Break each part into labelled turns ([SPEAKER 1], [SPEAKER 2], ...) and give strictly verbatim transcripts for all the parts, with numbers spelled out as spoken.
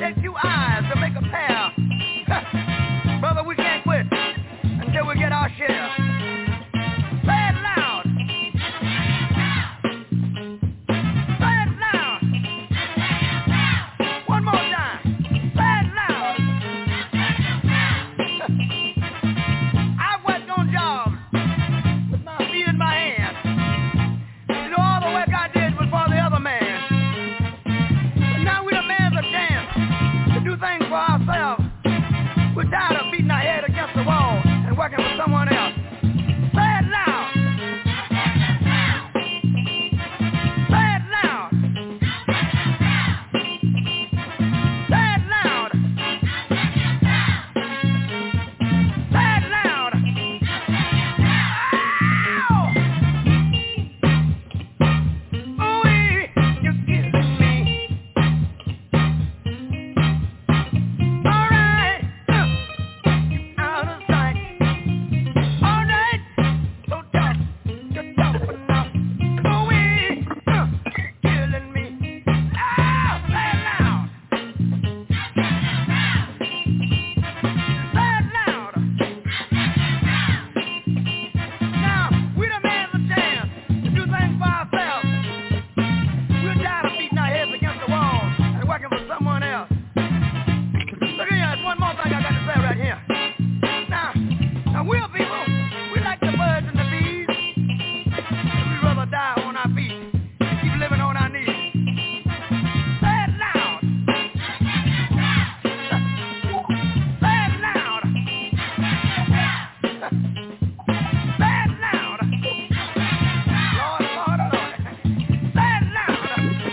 [SPEAKER 1] take two eyes to make a pair. Brother, we can't quit until we get our share. Say it loud. Say it loud. One more time. Say it loud. I worked on jobs with my feet in my hands. You know, all the work I did was for the other man. But now we done man's a chance to do things for ourselves. We're tired of beating our head against the wall and working for someone else. Say it loud. Say it loud. Say it loud. Say it loud. Ow! Ooh-wee, you're killing me. All right, uh, out of sight. All right, so tough, you're tough enough. Ooh-wee, uh, killing me. Ah, say it loud. Say it loud. Now, we done had the chance to do things for ourselves. We're tired of beating our heads against the wall and working for someone else. Look here, there's one more thing I got to say right here. Now, now we're people, we like the birds and the bees. We'd rather die on our feet and keep living on our knees. Say it loud. Say it loud. Say it loud. Lord, Lord, Lord. Say it loud.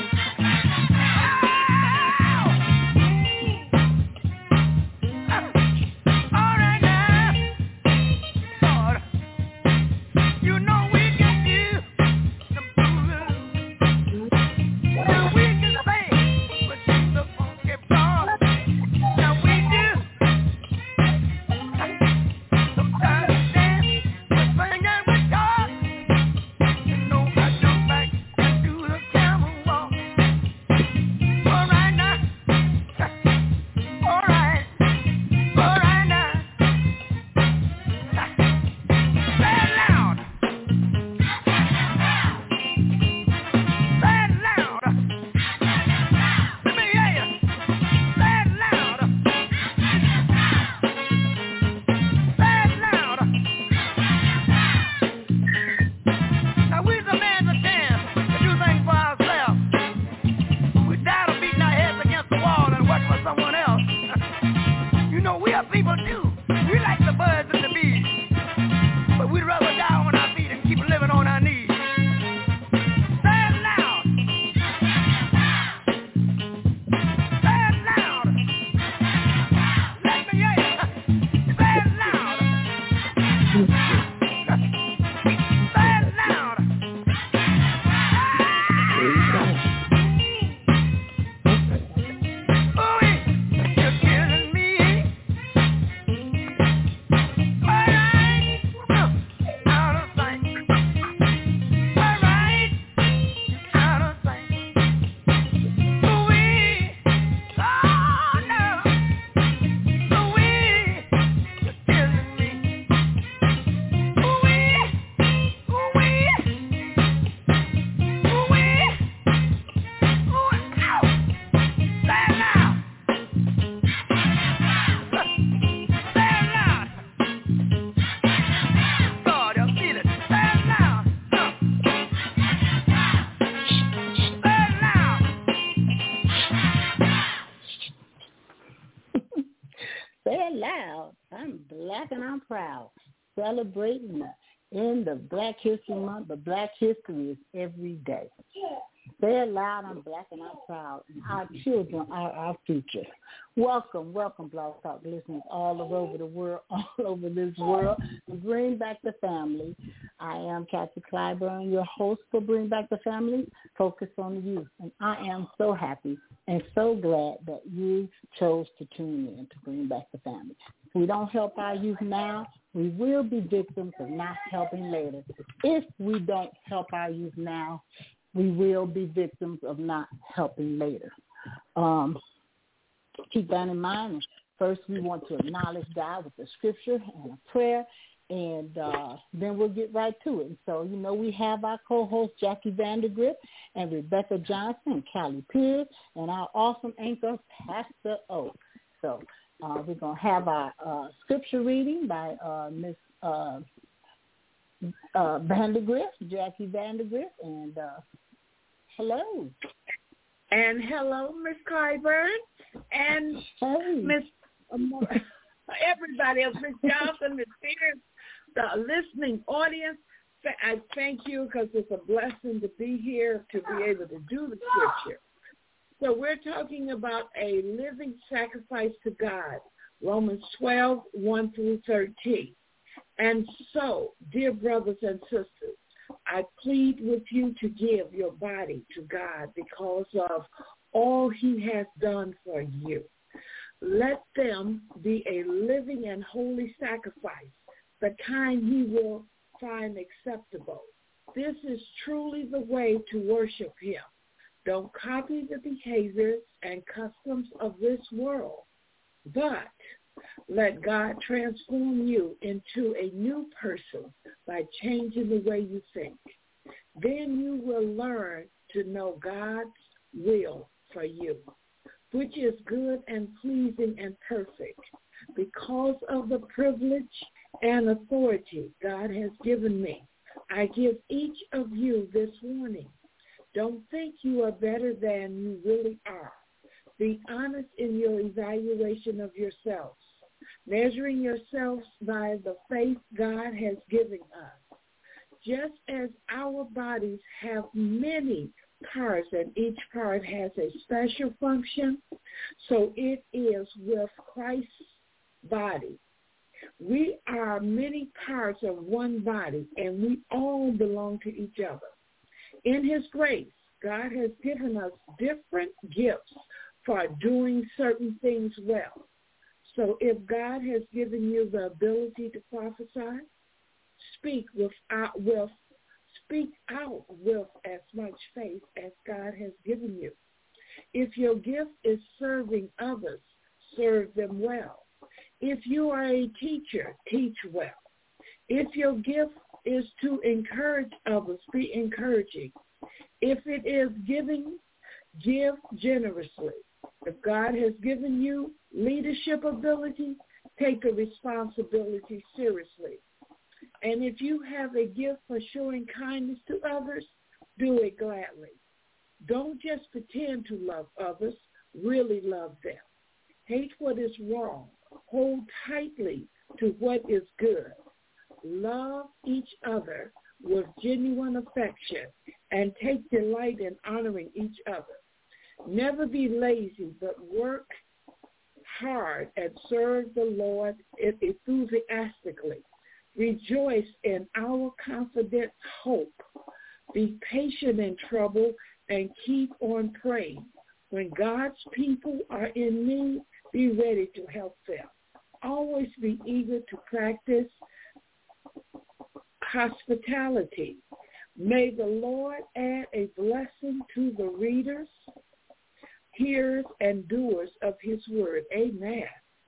[SPEAKER 1] Ow! All right now. Lord, you know we can do some good. Now we can sing, but just the funky part. Now we do. Sometimes dance, but sing and we talk. You know I jump back and do the camel walk. All right now. All right. All right now. Say it loud. Say it loud. Let me hear you. Say it loud. Say it loud. Now we're the man's a chance to do things for ourselves. We're tired of beating our heads against the wall and working for someone else. You know, we are people too. We like the birds and the bees. But we'd rather die on our feet and keep living on our knees. Say it loud. Say it loud. Let me hear you. Say it loud. Say it loud. Ooh-wee, you're killing me. All right, uh, out of sight. All right, out of sight. Ooh-wee, oh no. Ooh-wee, you're killing me. Ooh-wee, ooh-wee, ooh-wee, ooh, ow. Say it loud. Say it loud. God, I feel it. Say it loud. Uh. Say it loud.
[SPEAKER 2] Say it loud. I'm black and I'm proud. Celebrating the end of Black History Month, but Black history is every day. Say it loud, I'm black and I'm proud. Our children are our future. Welcome, welcome, Blog Talk listeners all over the world, all over this world. Bring Back the Family. I am Kathy Clyburn, your host for Bring Back the Family, Focus on the Youth. And I am so happy and so glad that you chose to tune in to Bring Back the Family. If we don't help our youth now, we will be victims of not helping later. If we don't help our youth now, we will be victims of not helping later. Um, keep that in mind. And first, we want to acknowledge God with the scripture and a prayer, and uh, then we'll get right to it. And so, you know, we have our co-hosts Jackie Vandergrift and Rebecca Johnson and Callie Pierce and our awesome anchor, Pastor O. So uh, we're going to have our uh, scripture reading by uh, Miss uh, uh, Vandergrift, Jackie Vandergrift, and uh, hello.
[SPEAKER 3] And hello, Miss Clyburn, and
[SPEAKER 2] hey.
[SPEAKER 3] Miss um, everybody else, Miss Johnson, Miss Pierce, the listening audience. I thank you because it's a blessing to be here to be able to do the scripture. So we're talking about a living sacrifice to God, Romans twelve, one through thirteen. And so, dear brothers and sisters, I plead with you to give your body to God because of all he has done for you. Let them be a living and holy sacrifice, the kind he will find acceptable. This is truly the way to worship him. Don't copy the behaviors and customs of this world, but let God transform you into a new person by changing the way you think. Then you will learn to know God's will for you, which is good and pleasing and perfect. Because of the privilege and authority God has given me, I give each of you this warning. Don't think you are better than you really are. Be honest in your evaluation of yourselves, measuring yourselves by the faith God has given us. Just as our bodies have many parts and each part has a special function, so it is with Christ's body. We are many parts of one body, and we all belong to each other. In his grace, God has given us different gifts for doing certain things well. So if God has given you the ability to prophesy, speak without, with, speak out with as much faith as God has given you. If your gift is serving others, serve them well. If you are a teacher, teach well. If your gift is to encourage others, be encouraging. If it is giving, give generously. If God has given you leadership ability, take the responsibility seriously. And if you have a gift for showing kindness to others, do it gladly. Don't just pretend to love others, really love them. Hate what is wrong. Hold tightly to what is good. Love each other with genuine affection and take delight in honoring each other. Never be lazy, but work hard and serve the Lord enthusiastically. Rejoice in our confident hope. Be patient in trouble and keep on praying. When God's people are in need, be ready to help them. Always be eager to practice hospitality. May the Lord add a blessing to the readers, hearers, and doers of his word. Amen.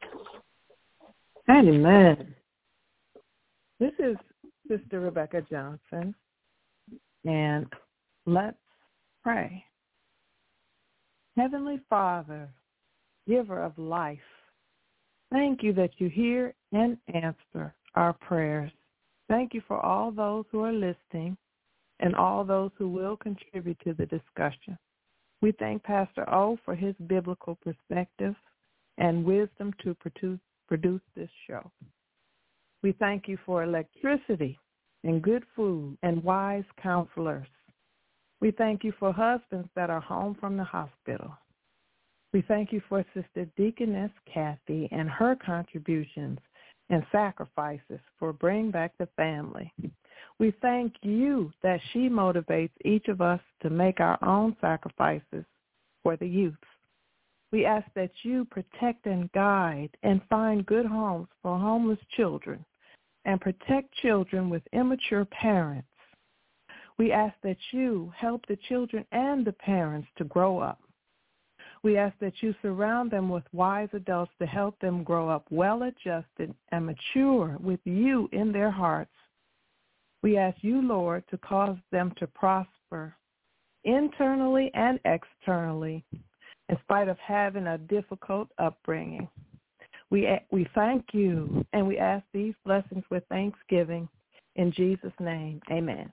[SPEAKER 4] Amen. This is Sister Rebecca Johnson, and let's pray. Heavenly Father, giver of life, thank you that you hear and answer our prayers. Thank you for all those who are listening and all those who will contribute to the discussion. We thank Pastor O for his biblical perspective and wisdom to produce, produce this show. We thank you for electricity and good food and wise counselors. We thank you for husbands that are home from the hospital. We thank you for Sister Deaconess Kathy and her contributions and sacrifices for Bring Back the Family. We thank you that she motivates each of us to make our own sacrifices for the youth. We ask that you protect and guide and find good homes for homeless children and protect children with immature parents. We ask that you help the children and the parents to grow up. We ask that you surround them with wise adults to help them grow up well-adjusted and mature with you in their hearts. We ask you, Lord, to cause them to prosper internally and externally in spite of having a difficult upbringing. We we thank you, and we ask these blessings with thanksgiving. In Jesus' name, amen.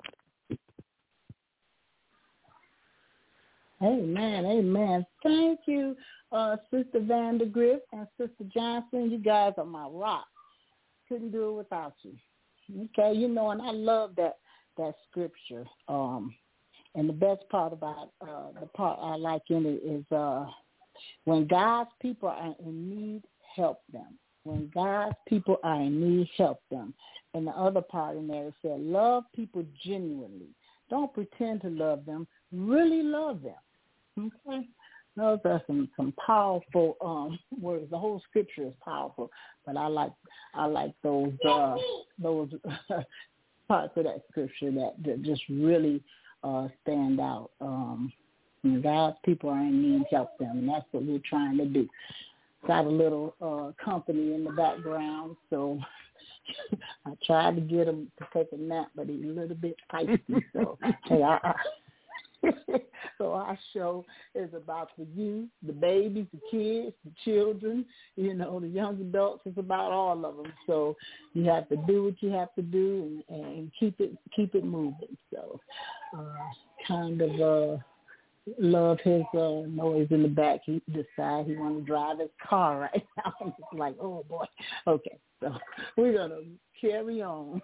[SPEAKER 2] Amen, amen. Thank you, uh, Sister Vandergrift and Sister Johnson. You guys are my rock. Couldn't do it without you. Okay, you know, and I love that that scripture. Um, and the best part about uh, the part I like in it is uh, when God's people are in need, help them. When God's people are in need, help them. And the other part in there, it said, love people genuinely. Don't pretend to love them. Really love them. Okay? Those are some, some powerful um, words. The whole scripture is powerful, but I like I like those uh, those parts of that scripture that, that just really uh, stand out. Um, when God's people are in need, help them, and that's what we're trying to do. Got a little uh, company in the background, so I tried to get him to take a nap, but he's a little bit feisty. So, hey, I, I so our show is about the youth, the babies, the kids, the children, you know, the young adults. It's about all of them. So you have to do what you have to do and, and keep it keep it moving. So uh, kind of uh, love his uh, noise in the back. He decided he wanted to drive his car right now. I'm just like, oh boy. Okay, so we're gonna carry on.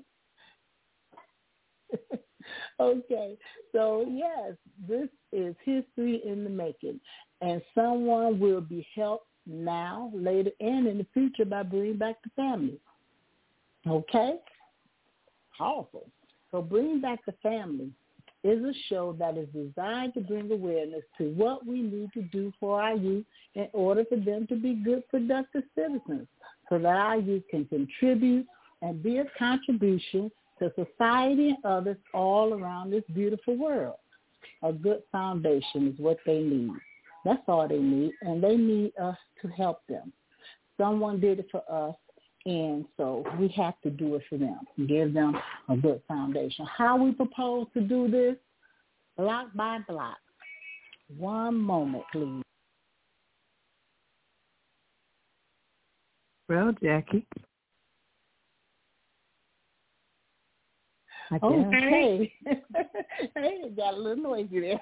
[SPEAKER 2] Okay, so yes, this is history in the making, and someone will be helped now, later, and in the future by bringing back the family. Okay? Powerful. So Bring Back the Family is a show that is designed to bring awareness to what we need to do for our youth in order for them to be good, productive citizens, so that our youth can contribute and be a contribution to society and others all around this beautiful world. A good foundation is what they need. That's all they need, and they need us to help them. Someone did it for us, and so we have to do it for them, give them a good foundation. How we propose to do this? Block by block. One moment, please.
[SPEAKER 4] Well, Jackie.
[SPEAKER 2] Okay. Hey, got a little noisy there.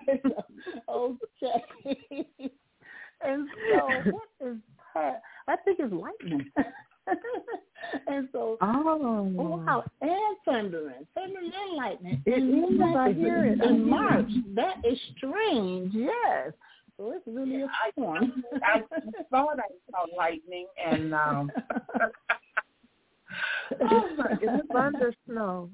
[SPEAKER 2] Okay. And so what is that? I think it's lightning. And so,
[SPEAKER 4] oh,
[SPEAKER 2] oh wow, and thundering, thundering and lightning.
[SPEAKER 4] It is, I hear it.
[SPEAKER 2] In March. That is strange, yes. So it's really a storm.
[SPEAKER 3] I, I thought I saw lightning, and um,
[SPEAKER 4] it's thunder snow.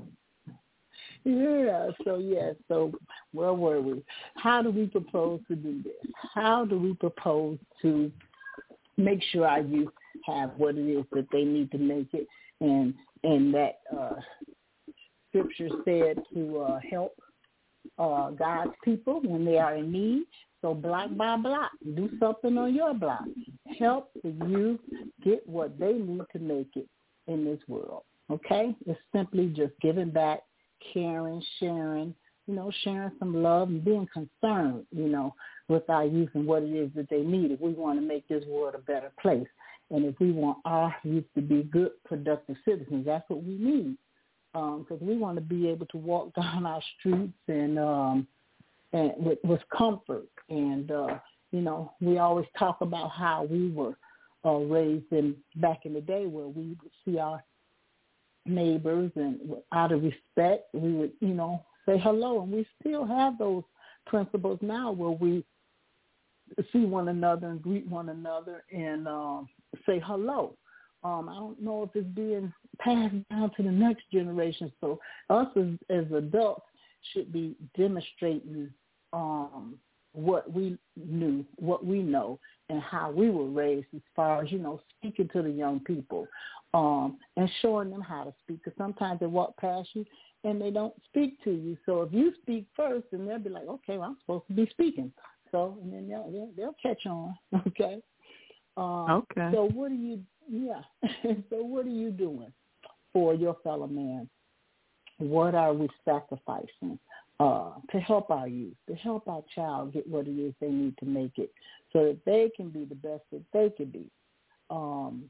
[SPEAKER 2] Yeah, so yes, so where were we? How do we propose to do this? How do we propose to make sure our youth have what it is that they need to make it, and and that uh, scripture said to uh, help uh, God's people when they are in need. So block by block, do something on your block. Help the youth get what they need to make it in this world, okay? It's simply just giving back, caring, sharing, you know, sharing some love and being concerned, you know, with our youth and what it is that they need if we want to make this world a better place. And if we want our youth to be good, productive citizens, that's what we need. Because um, we want to be able to walk down our streets and, um, and with, with comfort. And, uh, you know, we always talk about how we were uh, raised in back in the day where we would see our neighbors and out of respect we would, you know, say hello, and we still have those principles now where we see one another and greet one another and um, say hello. Um, I don't know if it's being passed down to the next generation, so us as, as adults should be demonstrating um, what we knew, what we know, and how we were raised as far as, you know, speaking to the young people um, and showing them how to speak. Because sometimes they walk past you and they don't speak to you. So if you speak first, then they'll be like, okay, well, I'm supposed to be speaking. so, and then they'll they'll, they'll catch on. Okay. Um,
[SPEAKER 4] okay.
[SPEAKER 2] So what are you? Yeah. So what are you doing for your fellow man? What are we sacrificing uh, to help our youth, to help our child get what it is they need to make it, so that they can be the best that they can be? Um,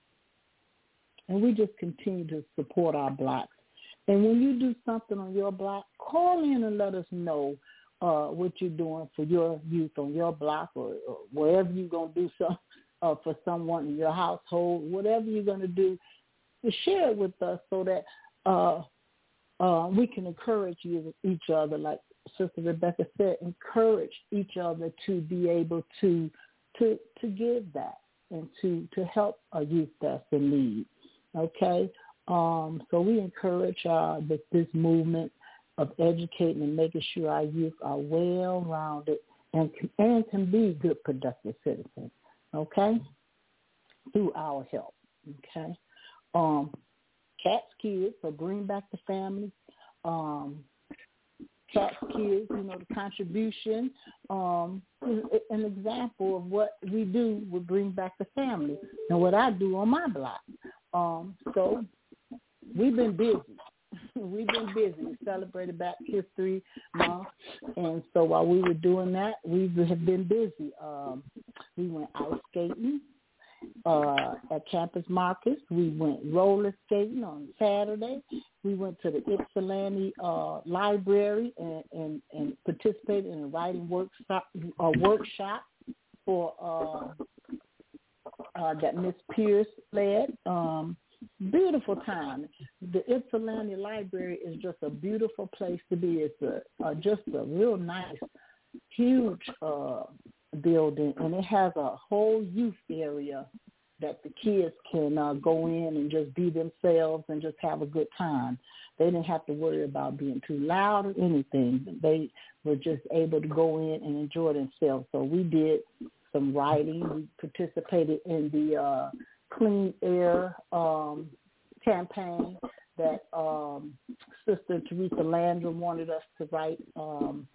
[SPEAKER 2] and we just continue to support our blocks. And when you do something on your block, call in and let us know uh, what you're doing for your youth on your block, or, or wherever you're going to do something uh, for someone in your household, whatever you're going to do, to share it with us so that uh, uh, we can encourage you, each other, like Sister Rebecca said, encourage each other to be able to to to give that and to, to help a youth that's in need. Okay? Um, so we encourage uh, this, this movement of educating and making sure our youth are well-rounded and, and can be good, productive citizens, okay, through our help, okay. Um, Cats Kids, so Bring Back the Family. Um, Cats Kids, you know, the contribution, um, is an example of what we do with Bring Back the Family and what I do on my block. Um, so we've been busy. We've been busy. We celebrated Black History Month, and so while we were doing that, we have been busy. Um, we went ice skating uh, at Campus Marcus. We went roller skating on Saturday. We went to the Ypsilanti uh, Library and, and, and participated in a writing workshop, a workshop for uh, uh, that Miss Pierce led. Um, Beautiful time. The Ypsilanti Library is just a beautiful place to be. It's a, a just a real nice, huge uh, building, and it has a whole youth area that the kids can uh, go in and just be themselves and just have a good time. They didn't have to worry about being too loud or anything. They were just able to go in and enjoy themselves. So we did some writing. We participated in the uh, Clean Air um, campaign that um, Sister Teresa Landrum wanted us to write um,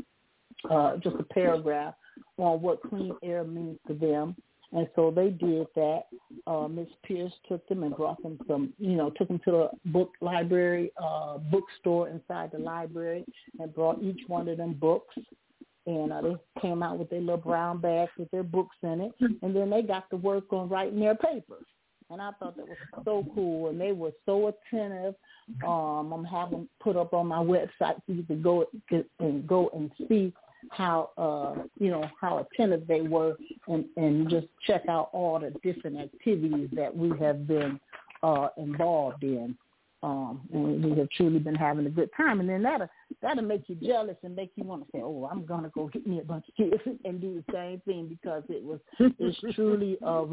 [SPEAKER 2] uh, just a paragraph on what clean air means to them. And so they did that. Uh, Miss Pierce took them and brought them some, you know, took them to the book library, uh, bookstore inside the library and brought each one of them books. And uh, they came out with their little brown bags with their books in it. And then they got to work on writing their papers. And I thought that was so cool. And they were so attentive. Um, I'm having put up on my website so you can go and go and see how, uh, you know, how attentive they were and, and just check out all the different activities that we have been uh, involved in. Um, and we have truly been having a good time. And then that'll, that'll make you jealous and make you want to say, oh, I'm going to go get me a bunch of kids and do the same thing because it was it's truly a,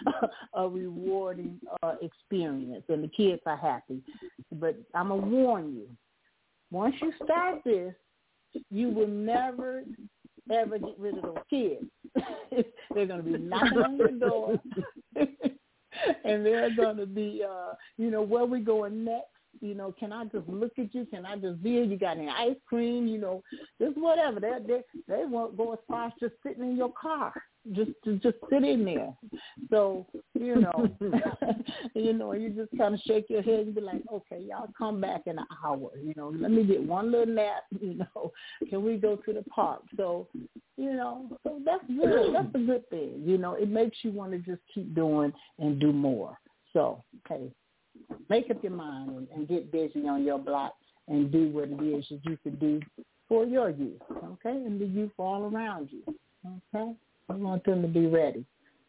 [SPEAKER 2] a rewarding uh, experience. And the kids are happy. But I'm going to warn you, once you start this, you will never, ever get rid of those kids. They're going to be knocking on your door. And they're going to be, uh, you know, where we going next? You know, can I just look at you? Can I just be? You got any ice cream? You know, just whatever. They they they won't go as far as just sitting in your car, just to just sit in there. So you know, you know, you just kind of shake your head and be like, okay, y'all come back in an hour. You know, let me get one little nap. You know, can we go to the park? So you know, so that's good. That's a good thing. You know, it makes you want to just keep doing and do more. So hey. Make up your mind and, and get busy on your block and do what it is that you can do for your youth, okay, and the youth all around you, okay? I want them to be ready.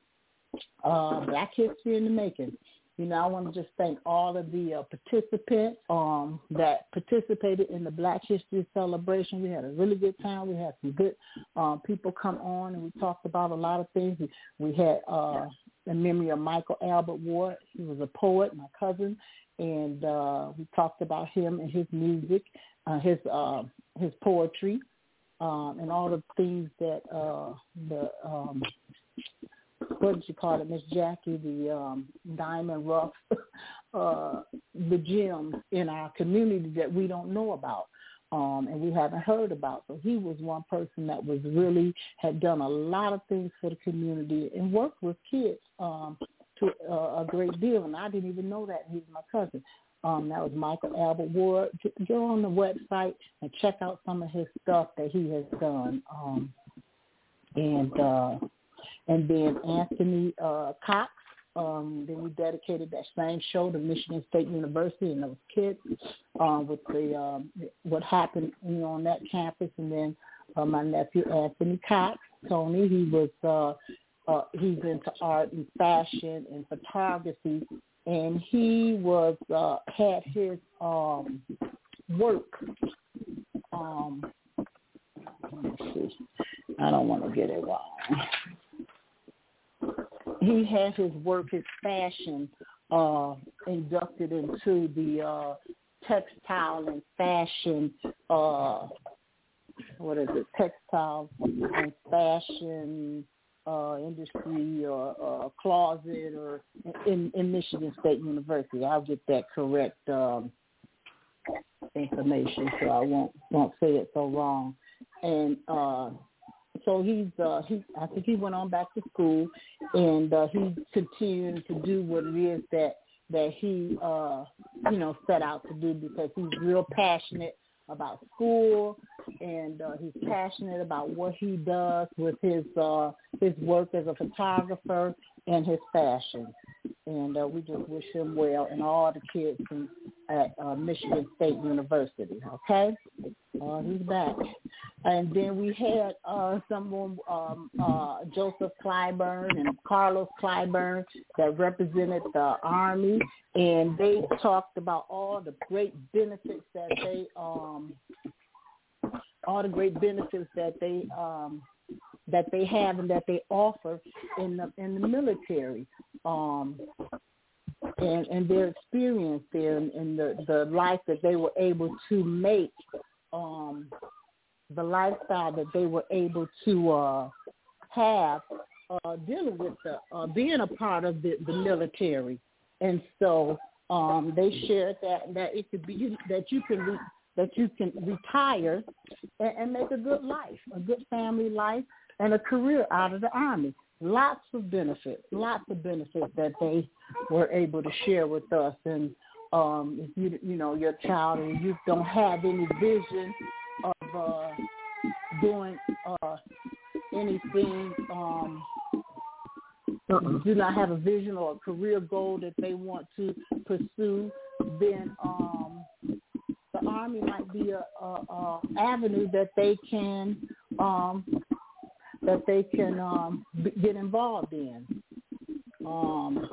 [SPEAKER 2] Uh, Black History in the Making. You know, I want to just thank all of the uh, participants um, that participated in the Black History celebration. We had a really good time. We had some good uh, people come on, and we talked about a lot of things. We, we had uh, in memory of Michael Albert Ward. He was a poet, my cousin, and uh, we talked about him and his music, uh, his uh, his poetry, um, and all the things that uh, the um, what did you call it, Miss Jackie, the um, diamond rough, uh, the gems in our community that we don't know about. um, and we haven't heard about. So he was one person that was really had done a lot of things for the community and worked with kids um, to uh, a great deal. And I didn't even know that. He was my cousin. Um, that was Michael Albert Ward. Go on the website and check out some of his stuff that he has done. Um, and uh, and then Anthony uh, Cox. Um, then we dedicated that same show to Michigan State University and those kids uh, with the um, what happened, you know, on that campus. And then uh, my nephew Anthony Cox, Tony, he was uh, uh, he's into art and fashion and photography, and he was uh, had his um, work. Um, let me see. I don't want to get it wrong. He had his work, his fashion, uh, inducted into the uh, textile and fashion, uh, what is it, textile and fashion uh, industry or uh, closet or in, in Michigan State University. I'll get that correct um, information so I won't won't say it so wrong. And uh, So he's, uh, he, I think he went on back to school, and uh, he's continuing to do what it is that that he, uh, you know, set out to do, because he's real passionate about school, and uh, he's passionate about what he does with his uh, his work as a photographer and his fashion. And uh, we just wish him well and all the kids in, at uh, Michigan State University, okay? Uh, he's back. And then we had uh, someone, um, uh, Joseph Clyburn and Carlos Clyburn, that represented the Army, and they talked about all the great benefits that they, um, all the great benefits that they, um, that they have and that they offer in the in the military, um, and, and their experience there, and, and the, the life that they were able to make, um, the lifestyle that they were able to uh, have uh, dealing with the, uh, being a part of the, the military. And so um, they shared that that it could be that you can re, that you can retire and, and make a good life, a good family life, and a career out of the Army. Lots of benefits, lots of benefits that they were able to share with us. And um, if you you know your child and you don't have any vision of uh, doing uh, anything, um, do not have a vision or a career goal that they want to pursue, then um, the Army might be a, a, a avenue that they can um, that they can um, b- get involved in. Um,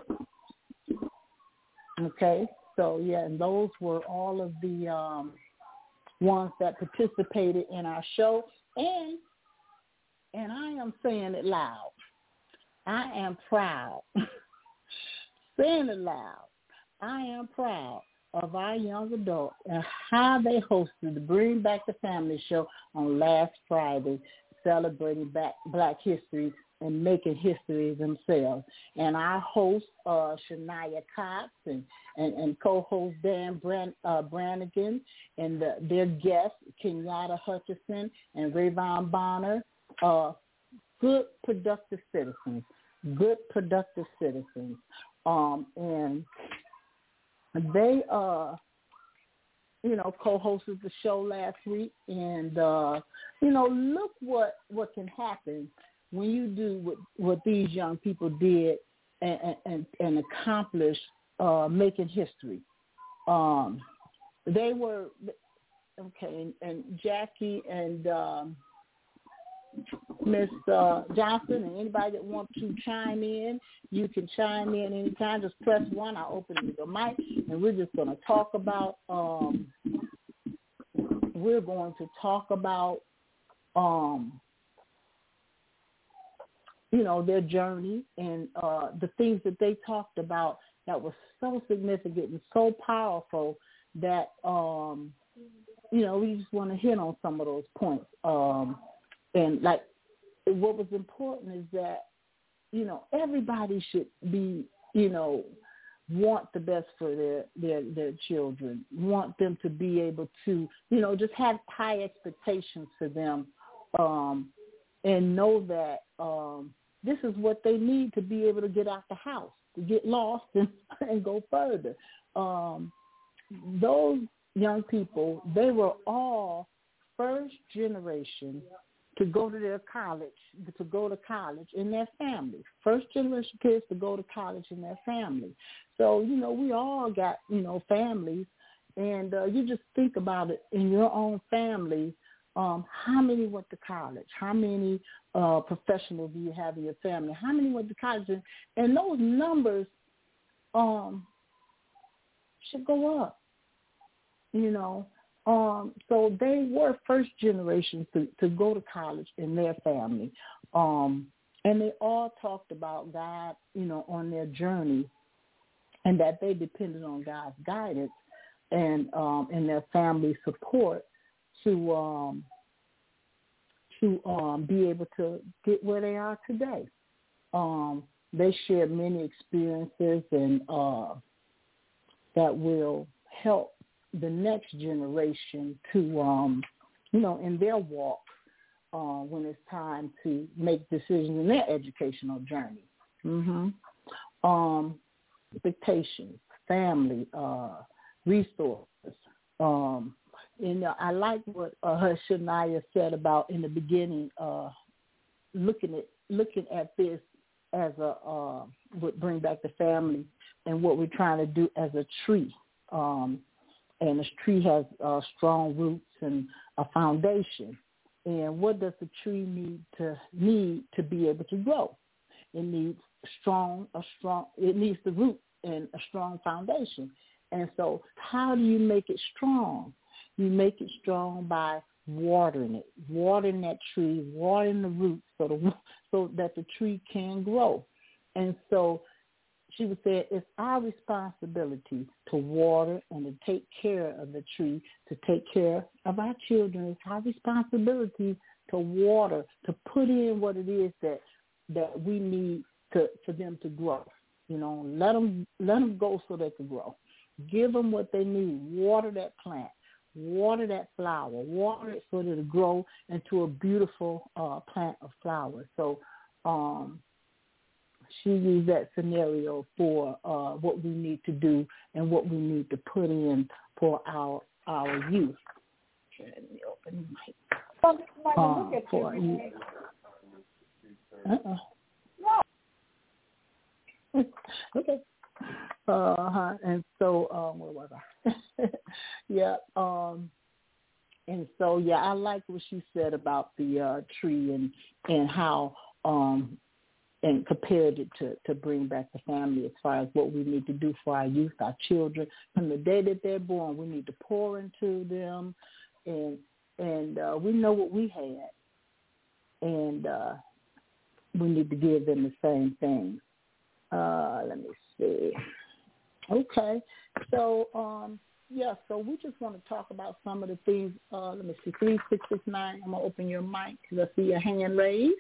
[SPEAKER 2] okay, so yeah, and those were all of the um, ones that participated in our show, and and I am saying it loud. I am proud, saying it loud. I am proud of our young adults and how they hosted the Bring Back the Family show on last Friday, celebrating back Black history and making history themselves. And our host, uh, Shania Cox, and, and, and co-host Dan Brand, uh, Brannigan, and the, their guests, Kenyatta Hutchison and Rayvon Bonner, uh, good, productive citizens, good, productive citizens. Um, and they, uh, you know, co-hosted the show last week. And, uh, you know, look what, what can happen when you do what, what these young people did and, and, and accomplish uh, making history. Um, they were, okay, and, and Jackie and um, Miss uh, Johnson, and anybody that wants to chime in, you can chime in anytime. Just press one. I'll open the mic, and we're just going to talk about, um, we're going to talk about, um, you know, their journey and uh, the things that they talked about that was so significant and so powerful that, um, you know, we just want to hit on some of those points. Um, and, like, what was important is that, you know, everybody should be, you know, want the best for their, their, their children, want them to be able to, you know, just have high expectations for them, um, and know that um, this is what they need to be able to get out the house, to get lost and, and go further. Um, those young people, they were all first generation to go to their college, to go to college in their family. First generation kids to go to college in their family. So, you know, we all got, you know, families, and uh, you just think about it in your own family. Um, how many went to college? How many uh, professionals do you have in your family? How many went to college? And, and those numbers um, should go up, you know. Um, so they were first generation to, to go to college in their family. Um, and they all talked about God, you know, on their journey, and that they depended on God's guidance and um, and their family support to um, to um, be able to get where they are today. Um, they shared many experiences and uh, that will help the next generation to, um, you know, in their walk uh, when it's time to make decisions in their educational journey. Mm-hmm. Um, expectations, family, uh, resources. Um, and uh, I like what uh, Shania said about in the beginning, uh, looking at looking at this as a uh, would bring back the family and what we're trying to do as a tree. Um, And this tree has uh, strong roots and a foundation. And what does the tree need to need to be able to grow? It needs strong, a strong. It needs the root and a strong foundation. And so, how do you make it strong? You make it strong by watering it, watering that tree, watering the roots, so the so that the tree can grow. And so, she would say it's our responsibility to water and to take care of the tree, to take care of our children. It's our responsibility to water, to put in what it is that that we need to for them to grow. You know, let them let them go so they can grow. Give them what they need. Water that plant. Water that flower. Water it so that it'll grow into a beautiful uh, plant of flowers. So. Um, She used that scenario for uh, what we need to do and what we need to put in for our our youth. Let me open the mic. Uh, look at for you. Uh-uh. Okay. Uh-huh. And so, um, where was I? yeah. Um, and so, yeah, I like what she said about the uh, tree and and how. Um, and compared it to, to bring back the family as far as what we need to do for our youth, our children. From the day that they're born, we need to pour into them, and and uh, we know what we had, and uh, we need to give them the same thing. Uh, let me see. Okay. So, um, yeah, so we just want to talk about some of the things. Uh, let me see, three six six nine. I'm going to open your mic because I see your hand raised.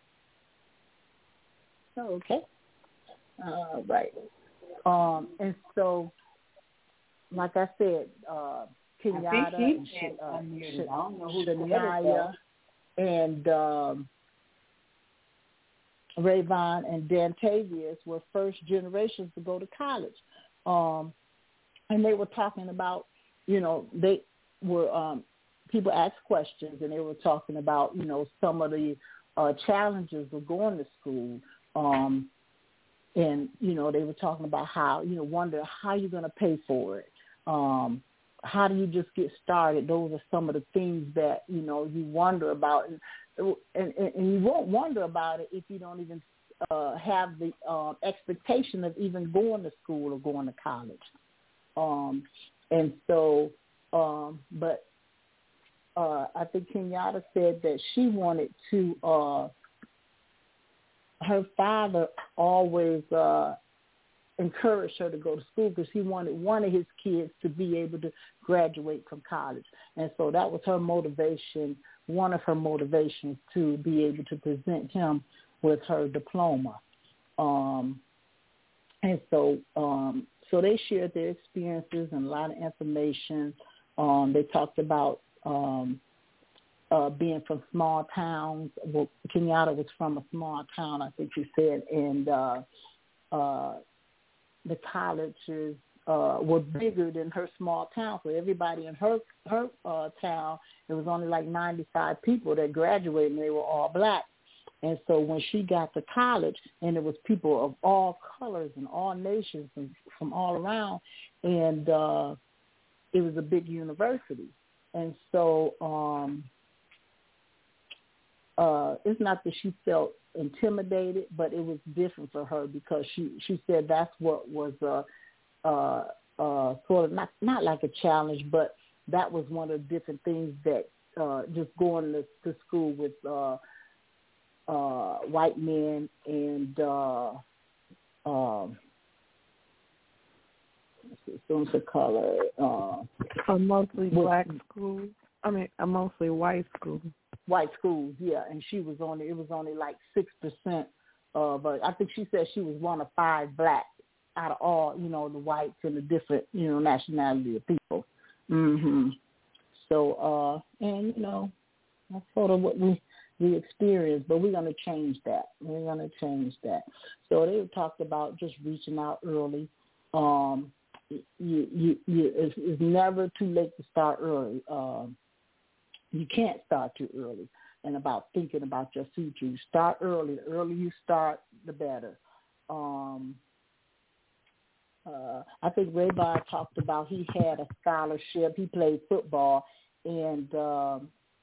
[SPEAKER 2] Okay. All right. Um, and so, like I said, uh, Kenyatta and Sh- uh, Sh- Shania and um, Rayvon and Dantavius were first generations to go to college. Um, and they were talking about, you know, they were, um, people asked questions and they were talking about, you know, some of the uh, challenges of going to school. Um, and, you know, they were talking about how, you know, wonder how you're going to pay for it. Um, how do you just get started? Those are some of the things that, you know, you wonder about. And, and, and you won't wonder about it if you don't even uh, have the uh, expectation of even going to school or going to college. Um, and so, um, but uh, I think Kenyatta said that she wanted to, uh, her father always uh, encouraged her to go to school because he wanted one of his kids to be able to graduate from college. And so that was her motivation, one of her motivations to be able to present him with her diploma. Um, And so um, so they shared their experiences and a lot of information. Um, they talked about um, uh, being from small towns. Well, Kenyatta was from a small town, I think she said, and uh, uh, the colleges uh, were bigger than her small town. So everybody in her her uh, town, it was only like ninety-five people that graduated, and they were all black. And so when she got to college, and it was people of all colors and all nations and from all around, and uh, it was a big university. And so um, uh, it's not that she felt intimidated, but it was different for her because she, she said that's what was uh, uh, uh, sort of not, not like a challenge, but that was one of the different things that uh, just going to, to school with uh, Uh, white men and uh, um, what's the color? Uh,
[SPEAKER 4] a mostly
[SPEAKER 2] with,
[SPEAKER 4] black school. I mean, a mostly white school.
[SPEAKER 2] White schools, yeah. And she was only it was only like six percent of. Uh, I think she said she was one of five black out of all, you know, the whites and the different, you know, nationality of people. Mm-hmm. So, uh, and you know, that's sort of what we. we experience, but we're going to change that. We're going to change that. So they talked about just reaching out early. Um, you, you, you, it's, it's never too late to start early. Um, you can't start too early. And about thinking about your future, you start early. The earlier you start, the better. Um, uh, I think Ray Bar talked about he had a scholarship. He played football, and um,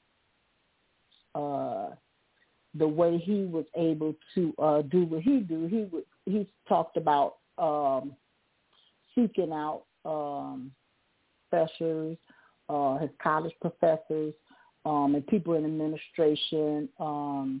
[SPEAKER 2] Uh, the way he was able to uh, do what he do, he would, he talked about um, seeking out um, professors, uh, his college professors, um, and people in administration um,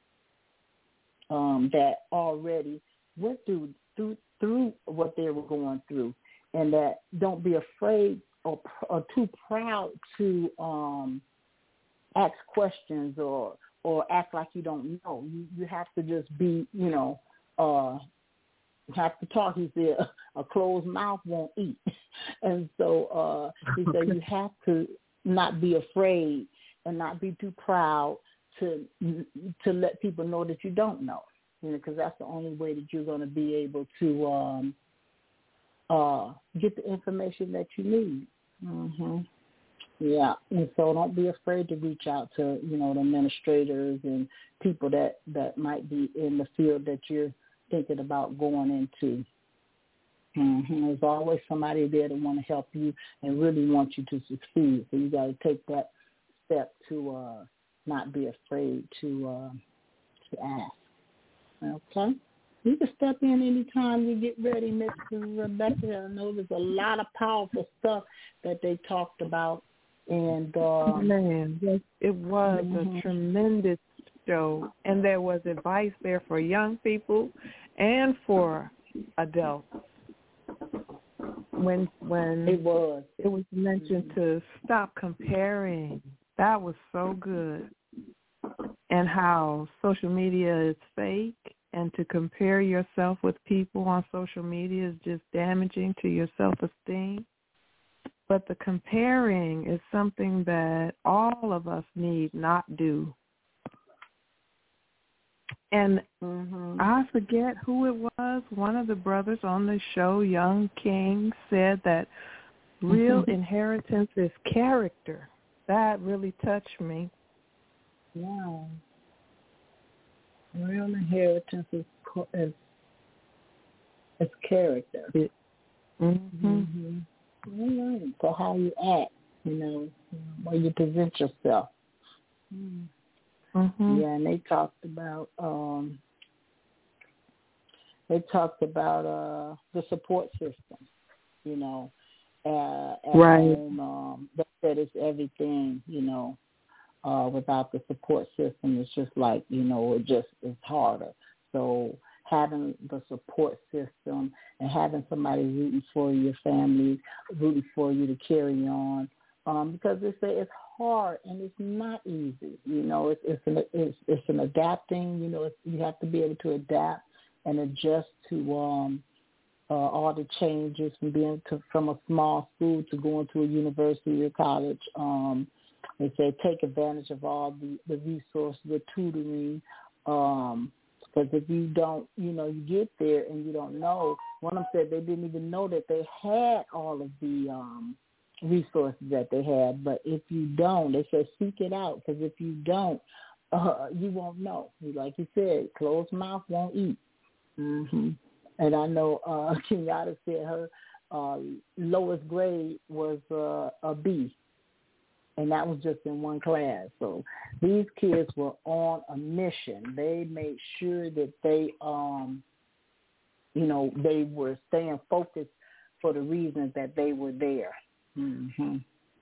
[SPEAKER 2] um, that already went through, through through what they were going through, and that don't be afraid or, or too proud to um, ask questions or or act like you don't know. You you have to just be, you know, uh, have to talk. He said a closed mouth won't eat. And so uh, he said you have to not be afraid and not be too proud to to let people know that you don't know, you know, because that's the only way that you're going to be able to um, uh, get the information that you need. Mm-hmm. Yeah, and so don't be afraid to reach out to, you know, the administrators and people that, that might be in the field that you're thinking about going into. Mm-hmm. There's always somebody there to want to help you and really want you to succeed. So you got to take that step to uh, not be afraid to uh, to ask. Okay? You can step in anytime you get ready, Mister Rebecca. I know there's a lot of powerful stuff that they talked about. And uh,
[SPEAKER 4] man, yes, it was
[SPEAKER 2] mm-hmm.
[SPEAKER 4] a tremendous show, and there was advice there for young people and for adults. When when
[SPEAKER 2] it was
[SPEAKER 4] it was mentioned mm-hmm. to stop comparing, that was so good. And how social media is fake, and to compare yourself with people on social media is just damaging to your self-esteem. But the comparing is something that all of us need not do. And mm-hmm. I forget who it was. One of the brothers on the show, Young King, said that real mm-hmm. inheritance is character. That really touched me.
[SPEAKER 2] Yeah. Real inheritance is is, is character. It,
[SPEAKER 4] mm-hmm.
[SPEAKER 2] Mm-hmm. Mm-hmm. So how you act, you know, how you present yourself.
[SPEAKER 4] Mm-hmm.
[SPEAKER 2] Yeah, and they talked about um, they talked about uh, the support system, you know, uh, at
[SPEAKER 4] right.
[SPEAKER 2] home. Um, that, that is everything, you know. Uh, without the support system, it's just like, you know, it just is harder. So having the support system and having somebody rooting for your family, rooting for you to carry on, um, because it's it's hard and it's not easy. You know, it's it's an it's, it's an adapting. You know, it's, you have to be able to adapt and adjust to um uh, all the changes from being to, from a small school to going to a university or college. Um, they say take advantage of all the, the resources, the tutoring, um, because if you don't, you know, you get there and you don't know. One of them said they didn't even know that they had all of the um, resources that they had. But if you don't, they said seek it out, because if you don't, uh, you won't know. Like you said, closed mouth won't eat. Mm-hmm. And I know uh, Kenyatta said her uh, lowest grade was uh, a B, and that was just in one class. So these kids were on a mission. They made sure that they, um, you know, they were staying focused for the reasons that they were there. Mm-hmm.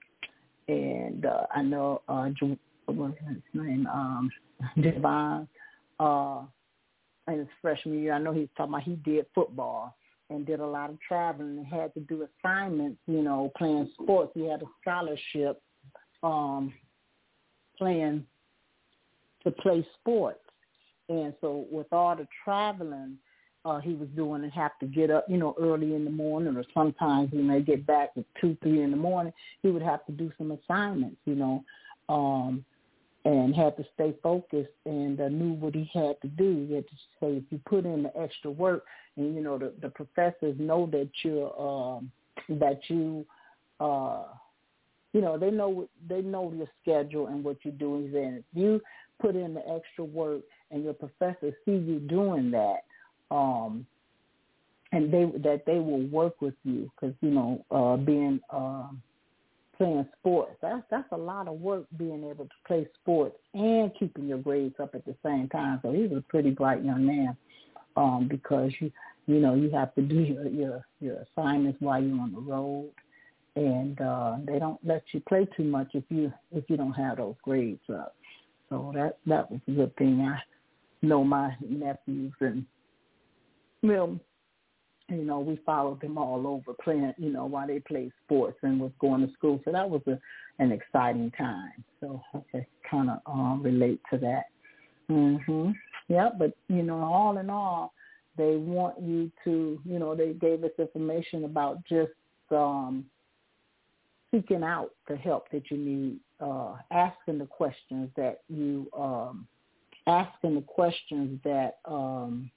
[SPEAKER 2] And uh, I know, uh, what's his name, um, Javon, uh, in his freshman year, I know he's talking about he did football and did a lot of traveling and had to do assignments, you know, playing sports. He had a scholarship um, playing to play sports. And so with all the traveling uh, he was doing and have to get up, you know, early in the morning, or sometimes he may get back at two, three in the morning, he would have to do some assignments, you know, um, and had to stay focused and uh, knew what he had to do. He had to say, if you put in the extra work, and, you know, the, the professors know that you're, um, that you, uh, you know, they know they know your schedule and what you're doing. And if you put in the extra work and your professors see you doing that, um, and they that they will work with you, because, you know, uh, being uh, playing sports, that's that's a lot of work, being able to play sports and keeping your grades up at the same time. So he was a pretty bright young man, um, because you you know you have to do your your, your assignments while you're on the road. And uh, they don't let you play too much if you if you don't have those grades up. So that that was a good thing. I know my nephews and, well, you know, we followed them all over playing, you know, while they played sports and was going to school. So that was a, an exciting time. So I can kind of um, relate to that. Mm-hmm. Yeah, but, you know, all in all, they want you to, you know, they gave us information about just um, seeking out the help that you need, uh, asking the questions that you, um, asking the questions that um,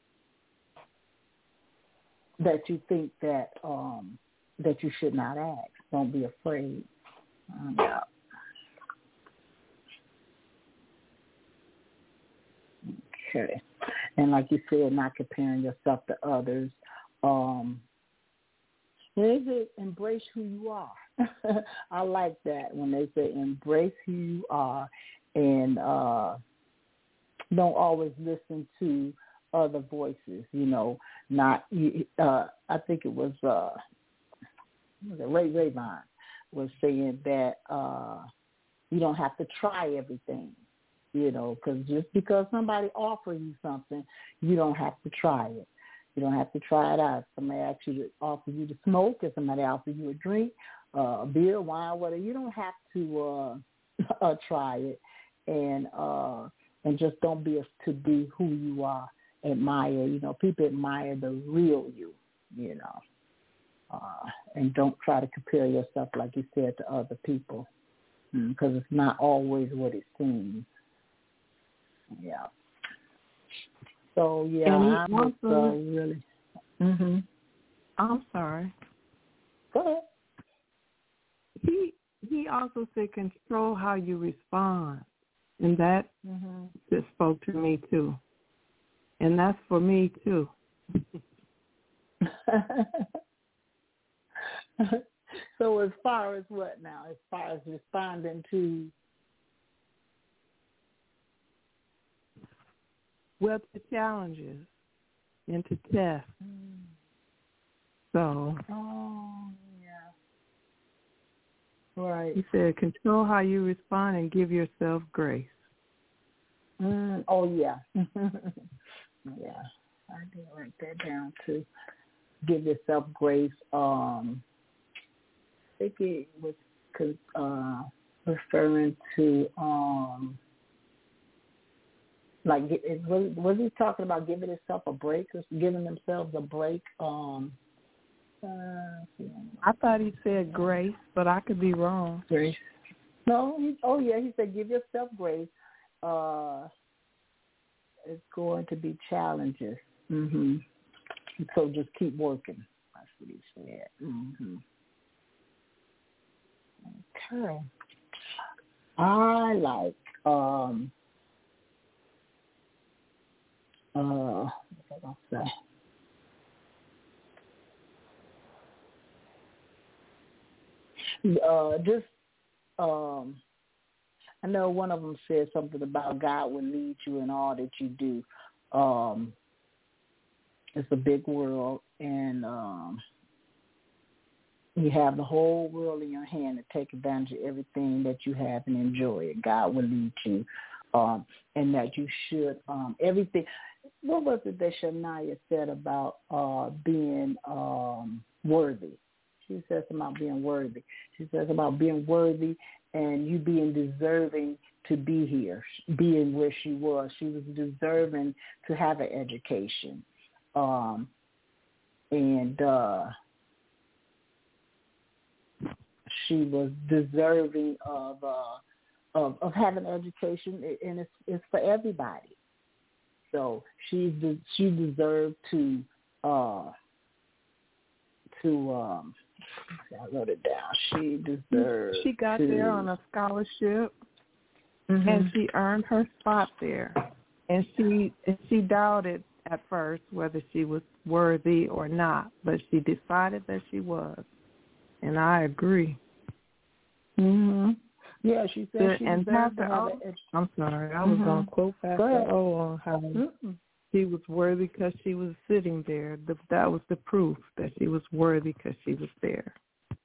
[SPEAKER 2] that you think that um, that you should not ask. Don't be afraid. Um, yeah. Okay. And like you said, not comparing yourself to others. Um, Is it embrace who you are? I like that when they say embrace who you are, and uh, don't always listen to other voices. You know, not. Uh, I think it was uh, was it Ray Rayvon was saying that uh, you don't have to try everything. You know, because just because somebody offers you something, you don't have to try it. You don't have to try it out. If somebody asks you to offer you to smoke, if somebody offers you a drink, uh, a beer, wine, whatever, you don't have to uh, uh, try it. And uh, and just don't be a, to be who you are. Admire, you know, people admire the real you, you know. Uh, and don't try to compare yourself, like you said, to other people, because mm, it's not always what it seems. Yeah. So, yeah, I was uh, really... Mm-hmm.
[SPEAKER 4] I'm sorry.
[SPEAKER 2] Go ahead.
[SPEAKER 4] He he also said control how you respond, and that mm-hmm. just spoke to me, too. And that's for me, too.
[SPEAKER 2] So as far as what now? As far as responding to...
[SPEAKER 4] Well, to challenges and to tests. Mm. So,
[SPEAKER 2] oh, yeah. Right.
[SPEAKER 4] He said, control how you respond and give yourself grace.
[SPEAKER 2] Mm. Oh, yeah. Yeah. I did write that down, too. Give yourself grace. Um, I think it was uh, referring to... Um, Like, it, was, was he talking about giving himself a break, or giving themselves a break? Um, uh,
[SPEAKER 4] I thought he said grace, but I could be wrong.
[SPEAKER 2] Grace. No. He, oh yeah, he said give yourself grace. Uh, it's going to be challenges. Mm-hmm. So just keep working. That's what he said. Mm-hmm. Okay. I like. Um, uh, what was I gonna say? Uh, just um, I know one of them said something about God will lead you in all that you do. Um, it's a big world, and um, you have the whole world in your hand to take advantage of everything that you have and enjoy it. God will lead you, um, and that you should um, everything. What was it that Shania said about uh, being um, worthy? She says about being worthy. She says about being worthy and you being deserving to be here, being where she was. She was deserving to have an education. Um, and uh, she was deserving of, uh, of of having an education, and it's, it's for everybody. So she she deserved to uh, to um, I wrote it down. She deserved.
[SPEAKER 4] She got
[SPEAKER 2] to,
[SPEAKER 4] there on a scholarship,
[SPEAKER 2] mm-hmm.
[SPEAKER 4] and she earned her spot there. And she and she doubted at first whether she was worthy or not, but she decided that she was, and I agree.
[SPEAKER 2] Mm-hmm. Yeah, she said
[SPEAKER 4] and,
[SPEAKER 2] she
[SPEAKER 4] and
[SPEAKER 2] deserved to
[SPEAKER 4] Pastor
[SPEAKER 2] have
[SPEAKER 4] O,
[SPEAKER 2] it.
[SPEAKER 4] I'm sorry, I
[SPEAKER 2] mm-hmm.
[SPEAKER 4] was going to quote Pastor O on how
[SPEAKER 2] mm-hmm.
[SPEAKER 4] she was worthy because she was sitting there. The, that was the proof that she was worthy because she was there.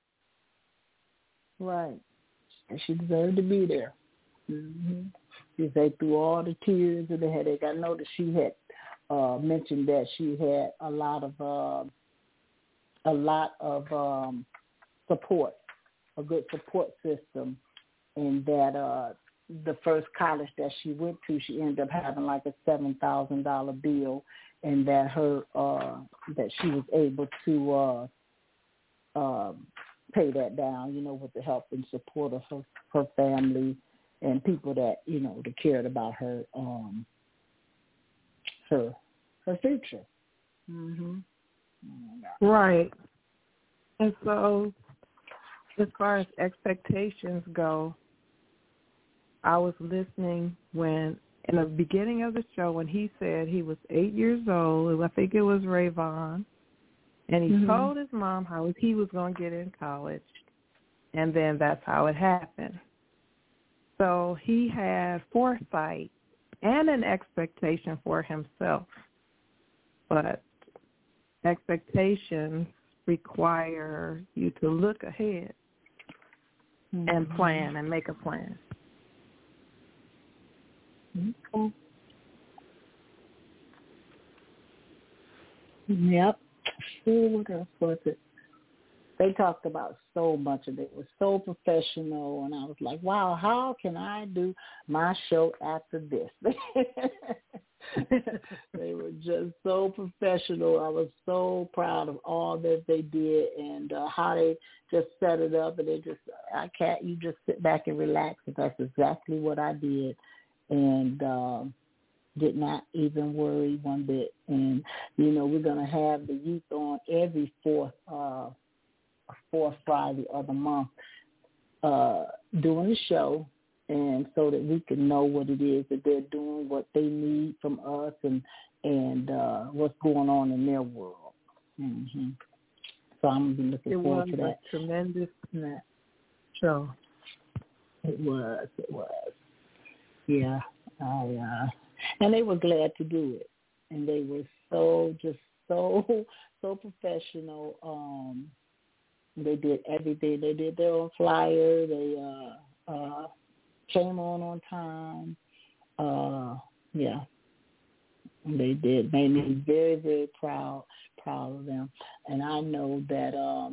[SPEAKER 2] Right. And she deserved to be there. Mm-hmm. She said through all the tears and the headache. I know that she had uh, mentioned that she had a lot of uh, a lot of um, support, a good support system, and that uh, the first college that she went to, she ended up having like a seven thousand dollar bill, and that her uh, that she was able to uh, uh, pay that down, you know, with the help and support of her, her family and people that, you know, that cared about her um, her her future. Mm-hmm.
[SPEAKER 4] Right. And so, as far as expectations go, I was listening when, in the beginning of the show, when he said he was eight years old, I think it was Rayvon, and he mm-hmm. told his mom how he was going to get in college, and then that's how it happened. So he had foresight and an expectation for himself, but expectations require you to look ahead mm-hmm. and plan and make a plan.
[SPEAKER 2] Okay. Yep. See, what else was it? They talked about so much of it. It was so professional, and I was like, wow, how can I do my show after this? They were just so professional. I was so proud of all that they did and uh, how they just set it up. And they just, I can't, you just sit back and relax. And that's exactly what I did. And um, did not even worry one bit. And, you know, we're going to have the youth on every fourth uh fourth Friday of the month uh, doing the show, and so that we can know what it is that they're doing, what they need from us, and and uh, what's going on in their world. Mm-hmm. So I'm going to be looking
[SPEAKER 4] it
[SPEAKER 2] forward to that.
[SPEAKER 4] It was a tremendous that show.
[SPEAKER 2] It was. It was. Yeah. I, uh, and they were glad to do it, and they were so just so so professional. Um, They did everything. They did their own flyer. They uh, uh, came on on time. Uh, yeah, they did. Made me very, very proud, proud of them. And I know that um,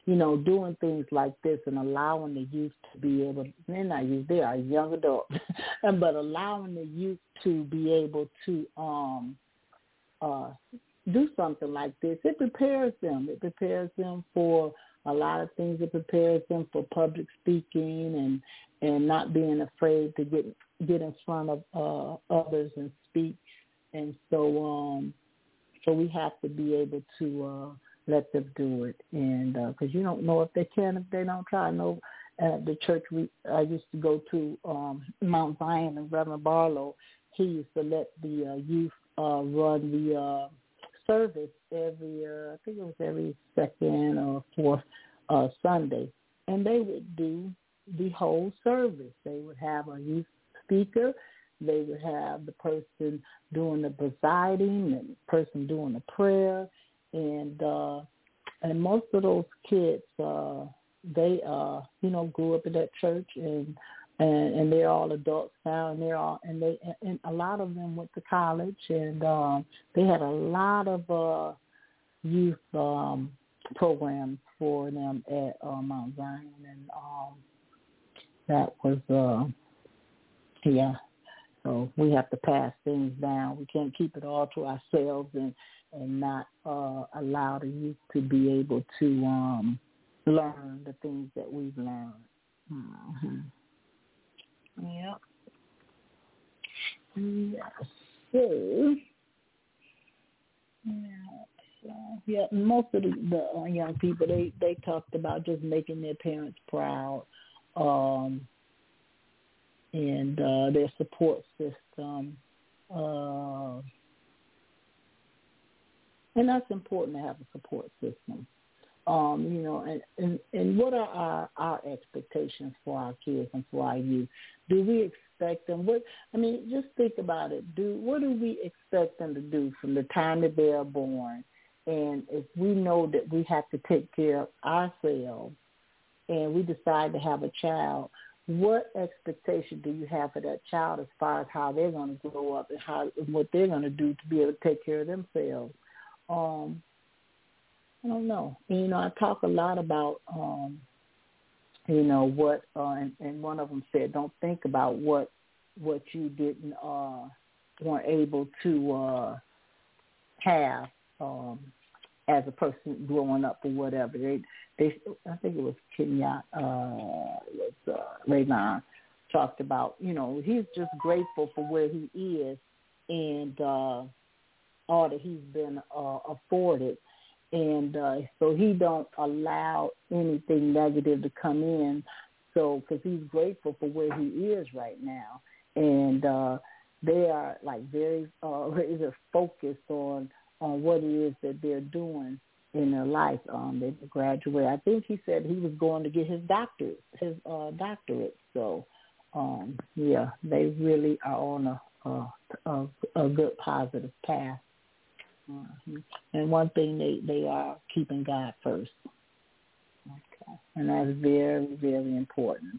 [SPEAKER 2] you know, doing things like this and allowing the youth to be able, they're not youth, they are young adults, but allowing the youth to be able to um, uh, do something like this, it prepares them. It prepares them for a lot of things. It prepares them for public speaking and, and not being afraid to get get in front of uh, others and speak. And so um, so we have to be able to uh, let them do it. And because uh, you don't know if they can, if they don't try. I know at the church we I used to go to, um, Mount Zion, and Reverend Barlow, he used to let the uh, youth uh, run the uh, service every, uh, I think it was every second or fourth uh, Sunday. And they would do the whole service. They would have a youth speaker. They would have the person doing the presiding and the person doing the prayer. And uh, and most of those kids, uh, they, uh, you know, grew up in that church, and, and and they're all adults now, and they're all, and they, and a lot of them went to college, and um, they had a lot of uh, youth um, programs for them at uh, Mount Zion, and um, that was, uh, yeah. So we have to pass things down. We can't keep it all to ourselves and, and not uh, allow the youth to be able to um, learn the things that we've learned. Mm-hmm. Yep. Yeah. So, yeah, so, yeah, most of the, the uh, young people, they, they talked about just making their parents proud. Um and uh, their support system. Uh, and that's important to have a support system. Um, you know, and, and, and what are our, our expectations for our kids and for our youth? Do we expect them, what, I mean, just think about it. Do What do we expect them to do from the time that they are born? And if we know that we have to take care of ourselves and we decide to have a child, what expectation do you have for that child as far as how they're going to grow up and how what they're going to do to be able to take care of themselves? Um, I don't know. And, you know, I talk a lot about, um, you know, what, uh, and, and one of them said, don't think about what what you didn't, uh, weren't able to uh, have um, as a person growing up or whatever. They, they, I think it was Kenya, uh, was uh, Raymond talked about, you know, he's just grateful for where he is and uh, all that he's been uh, afforded. And uh, so he don't allow anything negative to come in. So, because he's grateful for where he is right now. And uh, they are like very, uh, they're focused on, on what it is that they're doing in their life. Um, they graduate. I think he said he was going to get his doctorate, his uh, doctorate. So, um, yeah, they really are on a, a, a, a good positive path. Uh-huh. And one thing, they, they are keeping God first. Okay. And that's very, very important.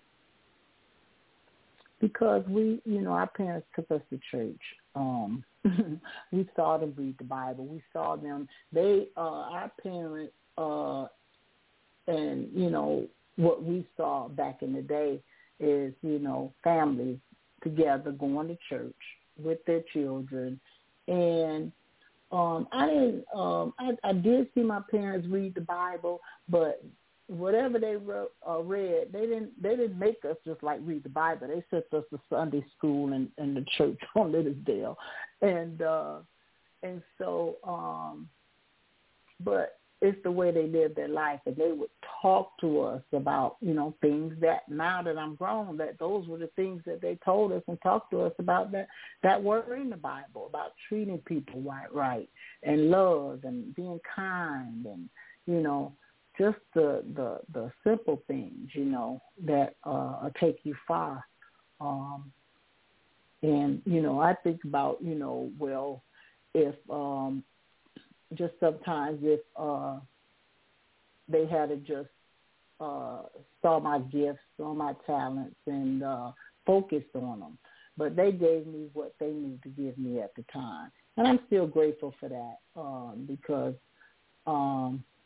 [SPEAKER 2] Because we, you know, our parents took us to church. Um, we saw them read the Bible. We saw them, they, uh, our parents, uh, and, you know, what we saw back in the day is, you know, families together going to church with their children. And um, I didn't, um, I, I did see my parents read the Bible, but whatever they wrote, uh, read, they didn't they didn't make us just like read the Bible. They sent us to Sunday school and, and the church on Liddesdale, and uh, and so, um, but it's the way they lived their life, and they would talk to us about, you know, things that now that I'm grown, that those were the things that they told us and talked to us about that that were in the Bible, about treating people right, right, and love and being kind, and you know. Just the, the, the simple things, you know, that uh, take you far. Um, and, you know, I think about, you know, well, if um, just sometimes if uh, they had to just uh, saw my gifts, saw my talents, and uh, focused on them. But they gave me what they needed to give me at the time. And I'm still grateful for that um, because um, –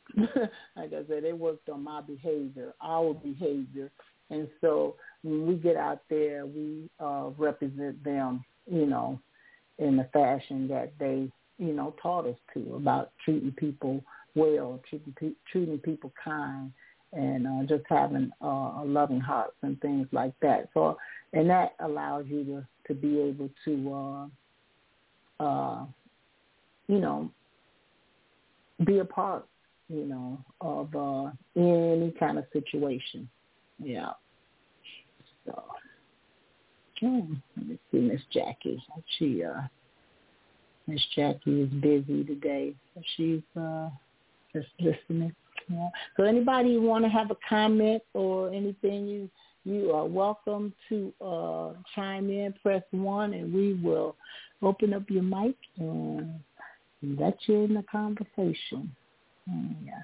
[SPEAKER 2] like I said, they worked on my behavior, our behavior. And so when we get out there, we uh, represent them, you know, in the fashion that they, you know, taught us to, about treating people well, treating, pe- treating people kind, and uh, just having uh, a loving hearts and things like that. So, and that allows you to, to be able to, uh, uh, you know, be a part, you know, of uh, any kind of situation. Yeah. So, hmm, let me see, Miss Jackie. She, uh, Miss Jackie is busy today. She's uh, just listening. Yeah. So, anybody want to have a comment or anything, you you are welcome to uh, chime in. Press one, and we will open up your mic and let you in the conversation. Yeah.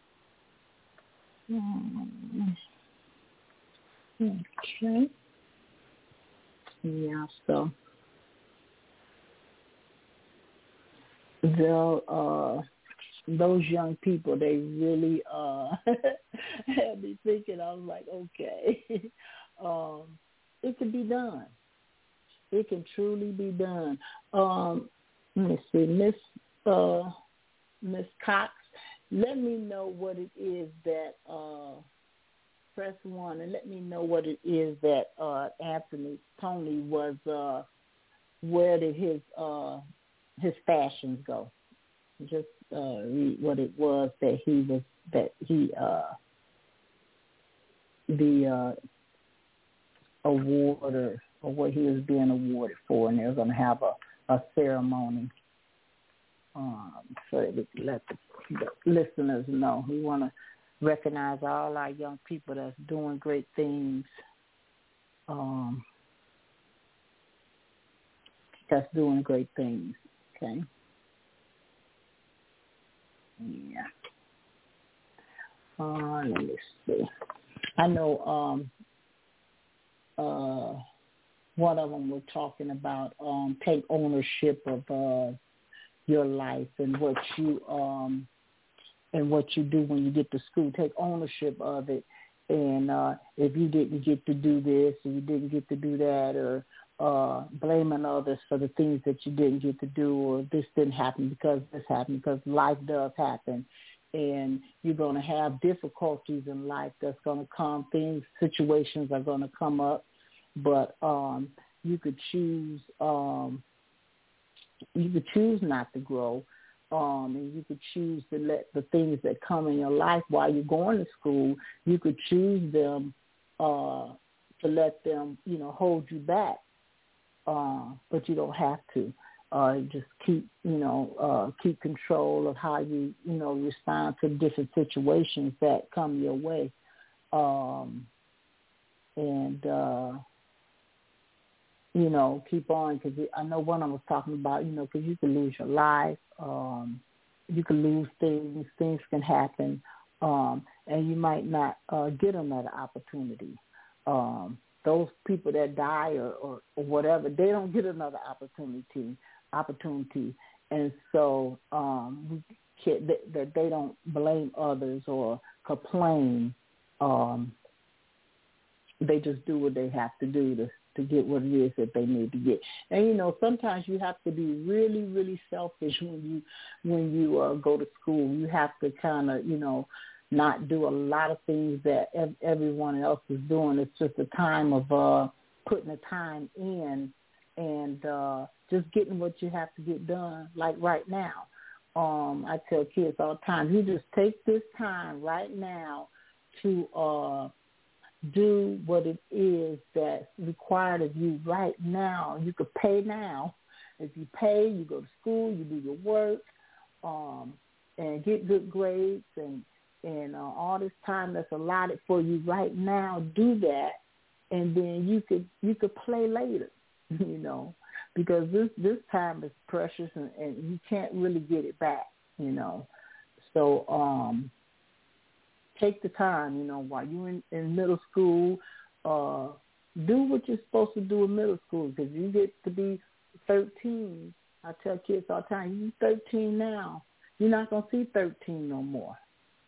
[SPEAKER 2] Okay. Yeah, so the uh, those young people, they really uh, had me thinking. I was like, okay, um, it can be done. It can truly be done. Um, let me see, Miss uh, Miss Cox. Let me know what it is that, uh, press one, and let me know what it is that uh, Anthony Tony was, uh, where did his uh, his fashions go? Just uh, read what it was that he was, that he, uh, the uh, award or what he was being awarded for, and they're going to have a, a ceremony. Um, so that we can let the, the listeners know. We want to recognize all our young people that's doing great things, um, that's doing great things, okay? Yeah. Uh, let me see. I know um, uh, one of them was talking about um, take ownership of uh, your life and what you um and what you do when you get to school. Take ownership of it, and uh, if you didn't get to do this or you didn't get to do that, or uh, blaming others for the things that you didn't get to do, or this didn't happen because this happened, because life does happen, and you're going to have difficulties in life that's going to come. Things, situations are going to come up, but um, you could choose. Um, You could choose not to grow, um, and you could choose to let the things that come in your life while you're going to school, you could choose them uh, to let them, you know, hold you back, uh, but you don't have to. Uh, just keep, you know, uh, keep control of how you, you know, respond to different situations that come your way, um, and uh, you know, keep on, because I know one I was talking about, you know, because you can lose your life, um, you can lose things, things can happen, um, and you might not uh, get another opportunity. Um, those people that die or, or, or whatever, they don't get another opportunity, opportunity, and so um, we can't, that, that they don't blame others or complain. Um, they just do what they have to do to to get what it is that they need to get. And, you know, sometimes you have to be really, really selfish when you when you uh, go to school. You have to kind of, you know, not do a lot of things that ev- everyone else is doing. It's just a time of uh, putting the time in and uh, just getting what you have to get done, like right now. Um, I tell kids all the time, you just take this time right now to uh, do what it is that's required of you right now. You could pay now. If you pay, you go to school, you do your work, um, and get good grades, and and uh, all this time that's allotted for you right now, do that, and then you could you could play later, you know, because this this time is precious, and, and you can't really get it back, you know. So um, take the time, you know, while you're in, in middle school, uh, do what you're supposed to do in middle school, because you get to be thirteen. I tell kids all the time, you're thirteen now. You're not going to see thirteen no more.